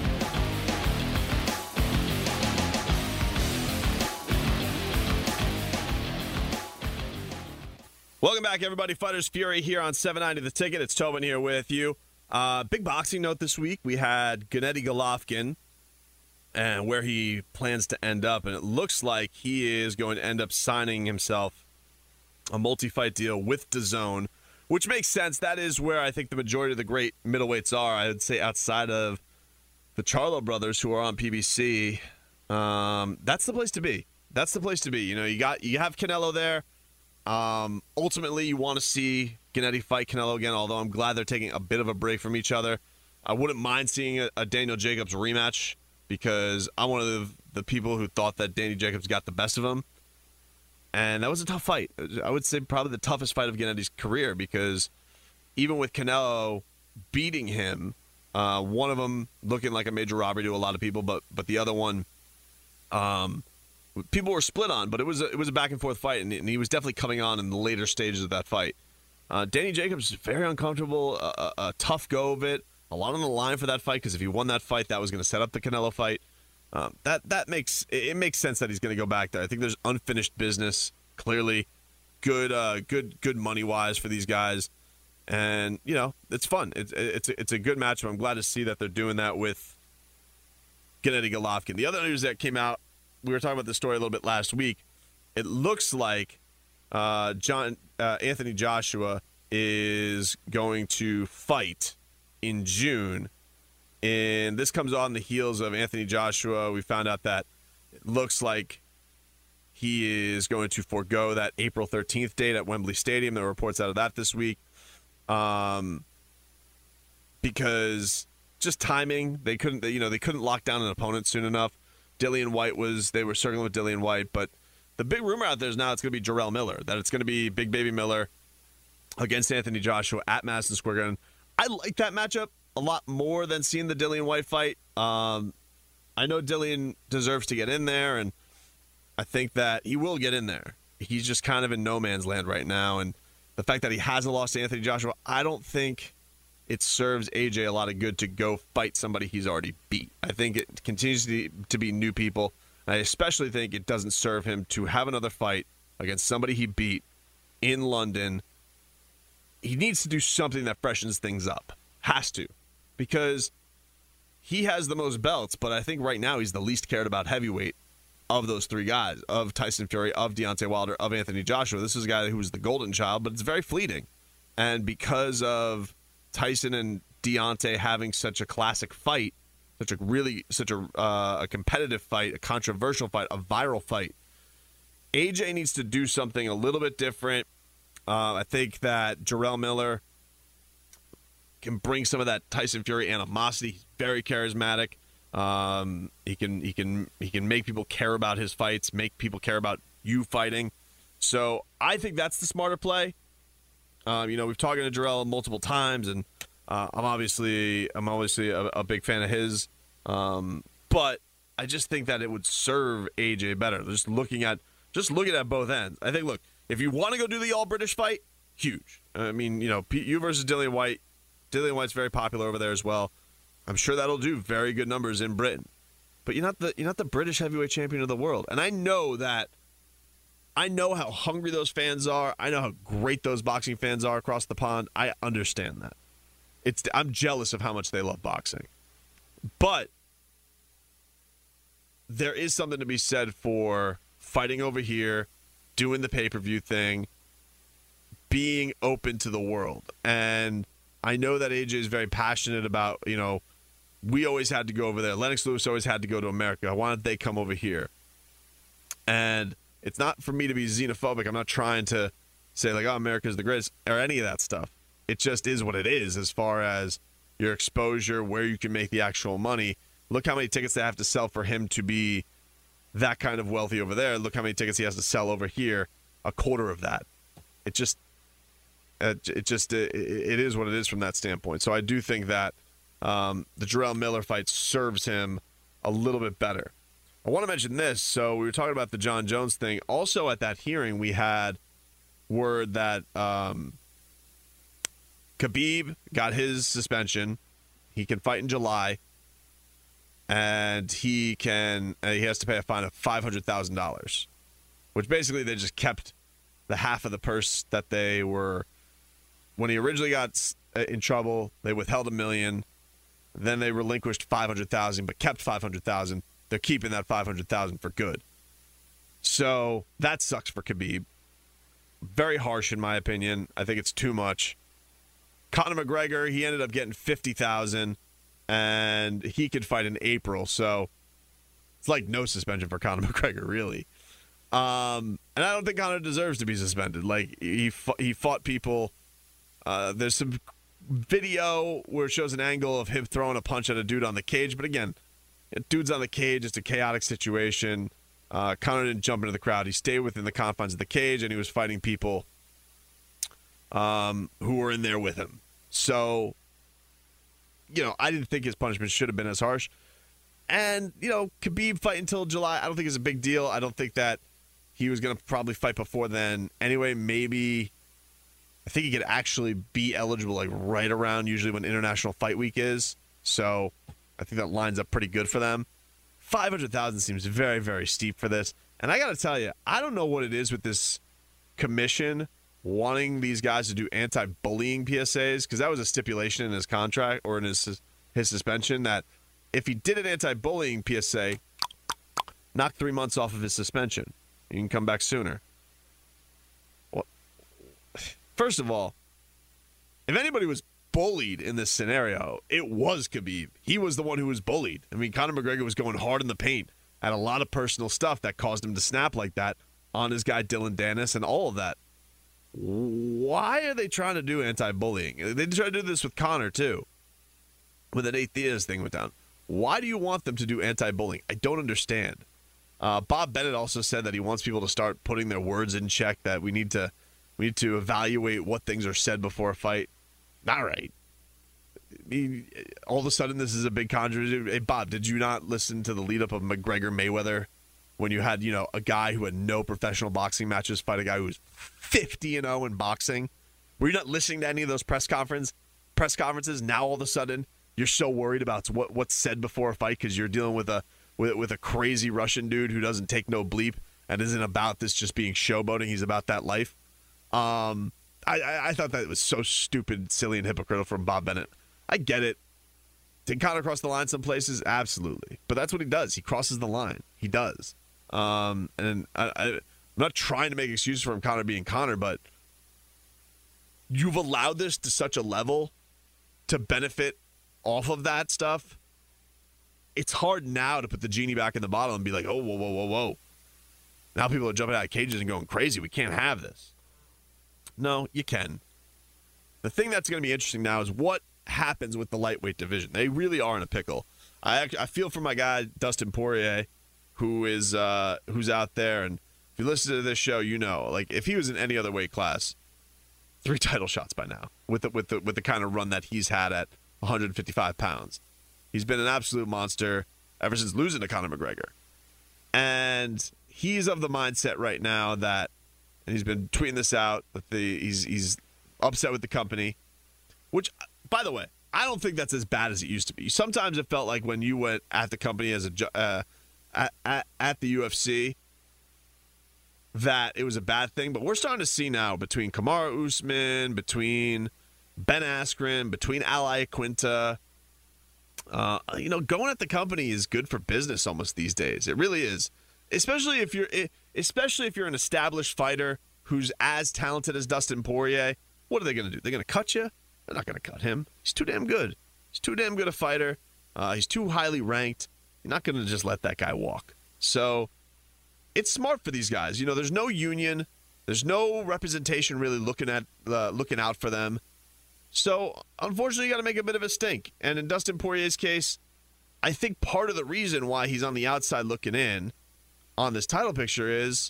Welcome back, everybody. Fighters Fury here on seven ninety The Ticket. It's Tobin here with you. Uh, big boxing note this week. We had Gennady Golovkin and where he plans to end up. And it looks like he is going to end up signing himself a multi-fight deal with DAZN, which makes sense. That is where I think the majority of the great middleweights are. I would say outside of the Charlo brothers who are on P B C, um, that's the place to be. That's the place to be. You know, you got you have Canelo there. Um, ultimately, you want to see Gennady fight Canelo again, although I'm glad they're taking a bit of a break from each other. I wouldn't mind seeing a, a Daniel Jacobs rematch because I'm one of the, the people who thought that Danny Jacobs got the best of him. And that was a tough fight. I would say probably the toughest fight of Gennady's career because even with Canelo beating him, uh, one of them looking like a major robbery to a lot of people, but but the other one, um, people were split on. But it was a, it was a back and forth fight, and, and he was definitely coming on in the later stages of that fight. Uh, Danny Jacobs very uncomfortable, a, a, a tough go of it, a lot on the line for that fight because if he won that fight, that was going to set up the Canelo fight. Um, that that makes it makes sense that he's going to go back there. I think there's unfinished business. Clearly, good uh, good good money wise for these guys, and you know it's fun. It's it's it's a good matchup. I'm glad to see that they're doing that with Gennady Golovkin. The other news that came out, we were talking about this story a little bit last week. It looks like uh, John uh, Anthony Joshua is going to fight in June. And this comes on the heels of Anthony Joshua. We found out that it looks like he is going to forego that April thirteenth date at Wembley Stadium. There are reports out of that this week. Um, because just timing, they couldn't, you know, they couldn't lock down an opponent soon enough. Dillian White was, they were circling with Dillian White, but the big rumor out there is now it's going to be Jarrell Miller, that it's going to be Big Baby Miller against Anthony Joshua at Madison Square Garden. I like that matchup a lot more than seeing the Dillian White fight. Um, I know Dillian deserves to get in there, and I think that he will get in there. He's just kind of in no man's land right now, and the fact that he hasn't lost to Anthony Joshua, I don't think it serves A J a lot of good to go fight somebody he's already beat. I think it continues to, to be new people. I especially think it doesn't serve him to have another fight against somebody he beat in London. He needs to do something that freshens things up. Has to. Because he has the most belts, but I think right now he's the least cared about heavyweight of those three guys, of Tyson Fury, of Deontay Wilder, of Anthony Joshua. This is a guy who was the golden child, but it's very fleeting. And because of Tyson and Deontay having such a classic fight, such a really, such a, uh, a competitive fight, a controversial fight, a viral fight, A J needs to do something a little bit different. Uh, I think that Jarrell Miller can bring some of that Tyson Fury animosity. He's very charismatic. Um, he can he can he can make people care about his fights, make people care about you fighting. So I think that's the smarter play. Um, you know, we've talked to Jarrell multiple times, and uh, I'm obviously I'm obviously a, a big fan of his. Um, but I just think that it would serve A J better. Just looking at just looking at both ends. I think, look, if you want to go do the all British fight, huge. I mean, you know, you versus Dillian White. Dillian White's very popular over there as well. I'm sure that'll do very good numbers in Britain. But you're not the you're not the British heavyweight champion of the world. And I know that I know how hungry those fans are. I know how great those boxing fans are across the pond. I understand that. It's I'm jealous of how much they love boxing. But there is something to be said for fighting over here, doing the pay-per-view thing, being open to the world. And I know that A J is very passionate about, you know, we always had to go over there. Lennox Lewis always had to go to America. Why don't they come over here? And it's not for me to be xenophobic. I'm not trying to say, like, oh, America's the greatest or any of that stuff. It just is what it is as far as your exposure, where you can make the actual money. Look how many tickets they have to sell for him to be that kind of wealthy over there. Look how many tickets he has to sell over here, a quarter of that. It just, it just, it, it is what it is from that standpoint. So I do think that Um, the Jarrell Miller fight serves him a little bit better. I want to mention this. So we were talking about the John Jones thing. Also at that hearing, we had word that um, Khabib got his suspension. He can fight in July, and he can uh, he has to pay a fine of five hundred thousand dollars, which basically they just kept the half of the purse that they were when he originally got in trouble. They withheld a million. Then they relinquished five hundred thousand dollars, but kept five hundred thousand dollars. They're keeping that five hundred thousand dollars for good. So that sucks for Khabib. Very harsh, in my opinion. I think it's too much. Conor McGregor, he ended up getting fifty thousand dollars, and he could fight in April. So it's like no suspension for Conor McGregor, really. Um, and I don't think Conor deserves to be suspended. Like, he, he fought people. Uh, there's some video where it shows an angle of him throwing a punch at a dude on the cage, but again, dude's on the cage. It's a chaotic situation. Uh, Conor didn't jump into the crowd. He stayed within the confines of the cage, and he was fighting people um, who were in there with him. So, you know, I didn't think his punishment should have been as harsh. And, you know, Khabib fight until July, I don't think it's a big deal. I don't think that he was going to probably fight before then. Anyway, maybe I think he could actually be eligible like right around usually when International Fight Week is. So I think that lines up pretty good for them. five hundred thousand dollars seems very, very steep for this. And I got to tell you, I don't know what it is with this commission wanting these guys to do anti-bullying P S As, because that was a stipulation in his contract or in his his suspension that if he did an anti-bullying P S A, knock three months off of his suspension. You can come back sooner. Well, first of all, if anybody was bullied in this scenario, it was Khabib. He was the one who was bullied. I mean, Conor McGregor was going hard in the paint, had a lot of personal stuff that caused him to snap like that on his guy Dylan Dennis and all of that. Why are they trying to do anti-bullying? They tried to do this with Conor, too, when the Nate Diaz thing went down. Why do you want them to do anti-bullying? I don't understand. Uh, Bob Bennett also said that he wants people to start putting their words in check, that we need to we need to evaluate what things are said before a fight. All right. I mean, all of a sudden, this is a big controversy. Hey, Bob, did you not listen to the lead-up of McGregor-Mayweather when you had, you know, a guy who had no professional boxing matches fight a guy who was fifty and oh in boxing? Were you not listening to any of those press conference press conferences? Now, all of a sudden, you're so worried about what what's said before a fight because you're dealing with a with with a crazy Russian dude who doesn't take no bleep and isn't about this just being showboating. He's about that life. Um, I, I, I thought that was so stupid, silly, and hypocritical from Bob Bennett. I get it. Did Conor cross the line some places? Absolutely. But that's what he does. He crosses the line. He does. Um, and I, I, I'm not trying to make excuses for him, Conor being Conor, but you've allowed this to such a level to benefit off of that stuff. It's hard now to put the genie back in the bottle and be like, oh, whoa, whoa, whoa, whoa. Now people are jumping out of cages and going crazy. We can't have this. No, you can. The thing that's going to be interesting now is what happens with the lightweight division. They really are in a pickle. I actually, I feel for my guy Dustin Poirier, who is uh, who's out there, and if you listen to this show, you know, like if he was in any other weight class, three title shots by now with the, with the with the kind of run that he's had at one hundred fifty-five pounds. He's been an absolute monster ever since losing to Conor McGregor, and he's of the mindset right now that, and he's been tweeting this out that the he's he's upset with the company, which, by the way, I don't think that's as bad as it used to be. Sometimes it felt like when you went at the company as a uh, at, at at the U F C that it was a bad thing, but we're starting to see now between Kamaru Usman, between Ben Askren, between Al Iaquinta, uh, you know, going at the company is good for business almost these days. It really is. Especially if you're, especially if you're an established fighter who's as talented as Dustin Poirier. What are they going to do? They're going to cut you? They're not going to cut him. He's too damn good. He's too damn good a fighter. Uh, he's too highly ranked. You're not going to just let that guy walk. So it's smart for these guys. You know, there's no union. There's no representation really looking at uh, looking out for them. So unfortunately, you got to make a bit of a stink. And in Dustin Poirier's case, I think part of the reason why he's on the outside looking in on this title picture is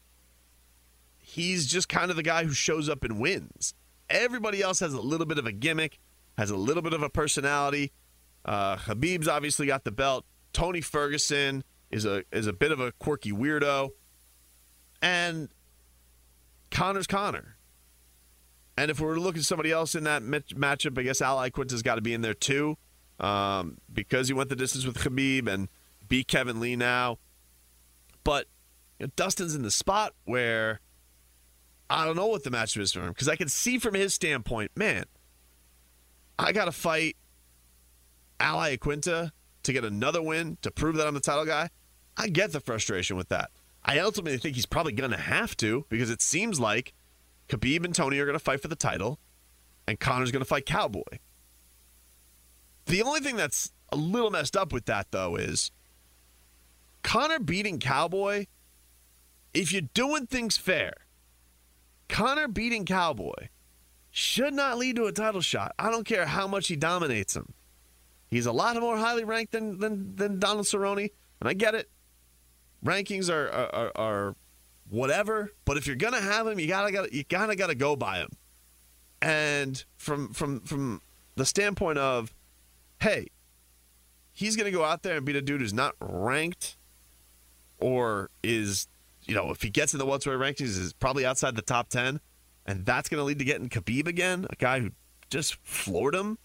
he's just kind of the guy who shows up and wins. Everybody else has a little bit of a gimmick, has a little bit of a personality. Uh, Khabib's obviously got the belt. Tony Ferguson is a is a bit of a quirky weirdo. And Conor's Conor. And if we're looking at somebody else in that matchup, I guess Al Iaquinta's got to be in there too, um, because he went the distance with Khabib and beat Kevin Lee now. But you know, Dustin's in the spot where I don't know what the matchup is for him, because I can see from his standpoint, man, I got to fight Al Iaquinta to get another win to prove that I'm the title guy. I get the frustration with that. I ultimately think he's probably going to have to, because it seems like Khabib and Tony are going to fight for the title, and Conor's going to fight Cowboy. The only thing that's a little messed up with that, though, is Conor beating Cowboy, if you're doing things fair, Conor beating Cowboy should not lead to a title shot. I don't care how much he dominates him. He's a lot more highly ranked than than, than Donald Cerrone, and I get it. Rankings are are, are whatever, but if you're gonna have him, you gotta gotta you gotta gotta go by him. And from from from the standpoint of, hey, he's gonna go out there and beat a dude who's not ranked, or is, you know, if he gets in the welterweight rankings, is probably outside the top ten, and that's gonna lead to getting Khabib again, a guy who just floored him.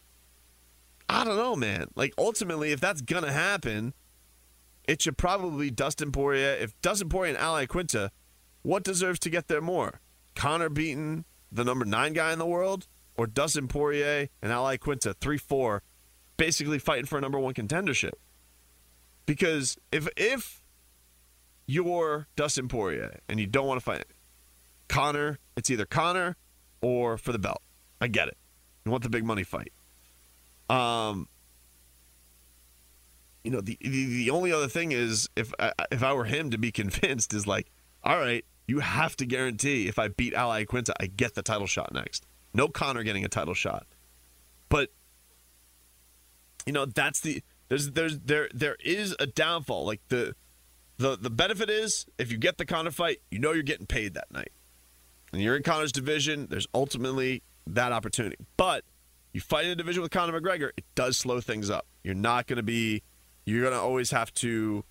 I don't know, man. Like, ultimately, if that's gonna happen, it should probably be Dustin Poirier. If Dustin Poirier and Al Iaquinta, what deserves to get there more? Conor beating the number nine guy in the world, or Dustin Poirier and Al Iaquinta, three four, basically fighting for a number one contendership? Because if if you're Dustin Poirier and you don't want to fight Conor, it's either Conor or for the belt. I get it. You want the big money fight. Um, you know, the, the the only other thing is, if I, if I were him, to be convinced is like, all right, you have to guarantee if I beat Al Iaquinta, I get the title shot next. No Conor getting a title shot. But, you know, that's the there's there's there there is a downfall. Like the the the benefit is, if you get the Conor fight, you know you're getting paid that night, and you're in Conor's division. There's ultimately that opportunity, but you fight in a division with Conor McGregor, it does slow things up. You're not going to be, you're going to always have to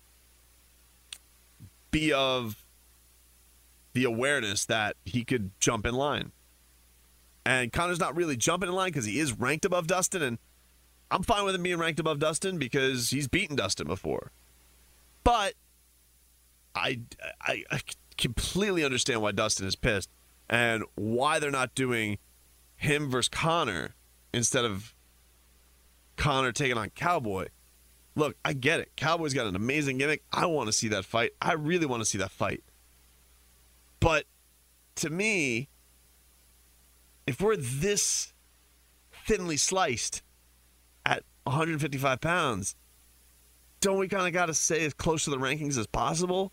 be of the awareness that he could jump in line. And Conor's not really jumping in line because he is ranked above Dustin, and I'm fine with him being ranked above Dustin because he's beaten Dustin before. But I, I, I completely understand why Dustin is pissed and why they're not doing him versus Conor instead of Conor taking on Cowboy. Look, I get it. Cowboy's got an amazing gimmick. I want to see that fight. I really want to see that fight. But to me, if we're this thinly sliced at one hundred fifty-five pounds, don't we kind of got to stay as close to the rankings as possible?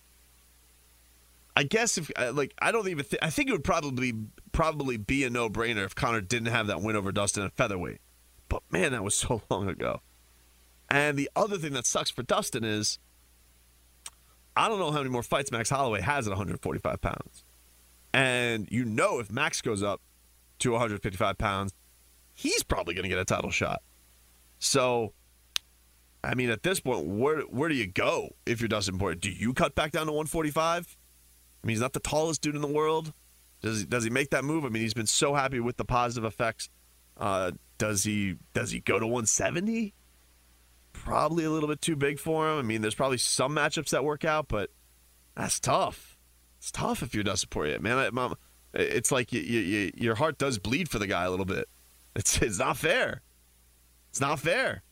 I guess if like I don't even think I think it would probably probably be a no-brainer if Conor didn't have that win over Dustin at featherweight. But man, that was so long ago. And the other thing that sucks for Dustin is I don't know how many more fights Max Holloway has at one hundred forty-five pounds. And you know if Max goes up to one hundred fifty-five pounds, he's probably going to get a title shot. So, I mean, at this point, where where do you go if you're Dustin Poirier? Do you cut back down to one forty-five? I mean, he's not the tallest dude in the world. Does he, does he make that move? I mean, he's been so happy with the positive effects. Uh, does he does he go to one seventy? Probably a little bit too big for him. I mean, there's probably some matchups that work out, but that's tough. It's tough if you're Dustin Poirier, man. I, mom, it's like you, you, you, your heart does bleed for the guy a little bit. It's it's not fair. It's not fair.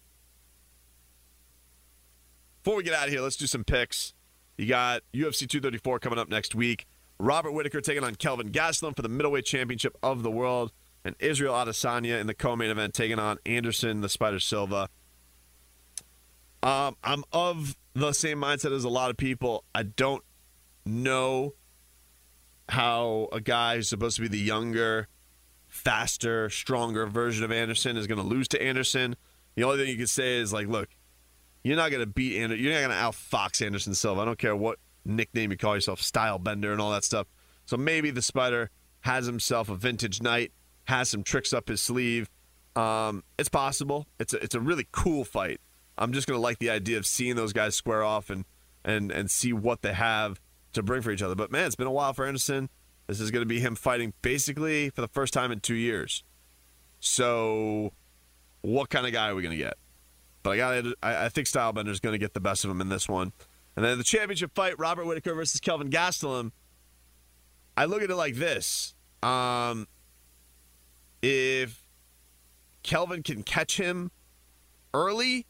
Before we get out of here, let's do some picks. You got U F C two thirty-four coming up next week. Robert Whittaker taking on Kelvin Gastelum for the middleweight championship of the world. And Israel Adesanya in the co-main event taking on Anderson the Spider Silva. Um, I'm of the same mindset as a lot of people. I don't know how a guy who's supposed to be the younger, faster, stronger version of Anderson is going to lose to Anderson. The only thing you can say is, like, look, you're not going to beat Anderson. You're not going to outfox Anderson Silva. I don't care what nickname you call yourself, Style Bender and all that stuff. So maybe the Spider has himself a vintage night, has some tricks up his sleeve. Um, it's possible. It's a, it's a really cool fight. I'm just going to like the idea of seeing those guys square off and, and, and see what they have to bring for each other. But, man, it's been a while for Anderson. This is going to be him fighting basically for the first time in two years. So what kind of guy are we going to get? But I got I, I think Stylebender is going to get the best of him in this one. And then the championship fight, Robert Whittaker versus Kelvin Gastelum. I look at it like this. Um, if Kelvin can catch him early,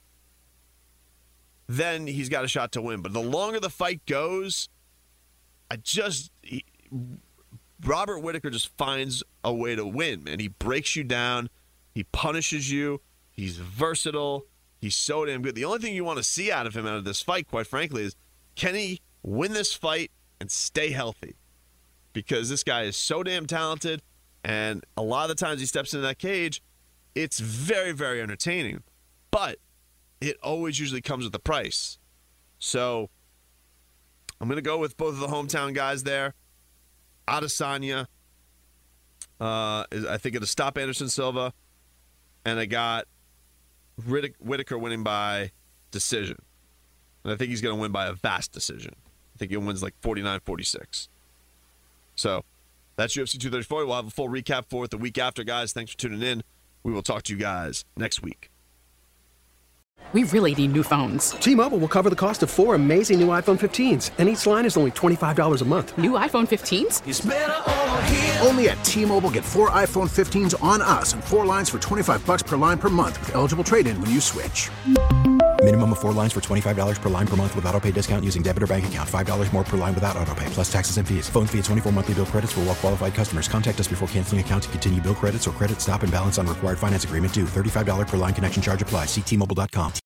then he's got a shot to win. But the longer the fight goes, I just he, Robert Whittaker just finds a way to win, man. He breaks you down. He punishes you. He's versatile. He's so damn good. The only thing you want to see out of him out of this fight, quite frankly, is can he win this fight and stay healthy? Because this guy is so damn talented, and a lot of the times he steps into that cage, it's very, very entertaining. But it always usually comes with a price. So I'm going to go with both of the hometown guys there. Adesanya, uh, is, I think it'll stop Anderson Silva. And I got Riddick, Whittaker winning by decision. And I think he's going to win by a vast decision. I think he wins like forty-nine forty-six. So that's U F C two thirty-four. We'll have a full recap for it the week after, guys. Thanks for tuning in. We will talk to you guys next week. We really need new phones. T-Mobile will cover the cost of four amazing new iPhone fifteens, and each line is only twenty-five dollars a month. New iPhone fifteens? It's better over here. Only at T-Mobile, get four iPhone fifteens on us and four lines for twenty-five dollars per line per month with eligible trade-in when you switch. Minimum of four lines for twenty-five dollars per line per month with autopay discount using debit or bank account. five dollars more per line without autopay, plus taxes and fees. Phone fee at twenty-four monthly bill credits for well-qualified customers. Contact us before canceling account to continue bill credits or credit stop and balance on required finance agreement due. thirty-five dollars per line connection charge applies. See T Mobile dot com.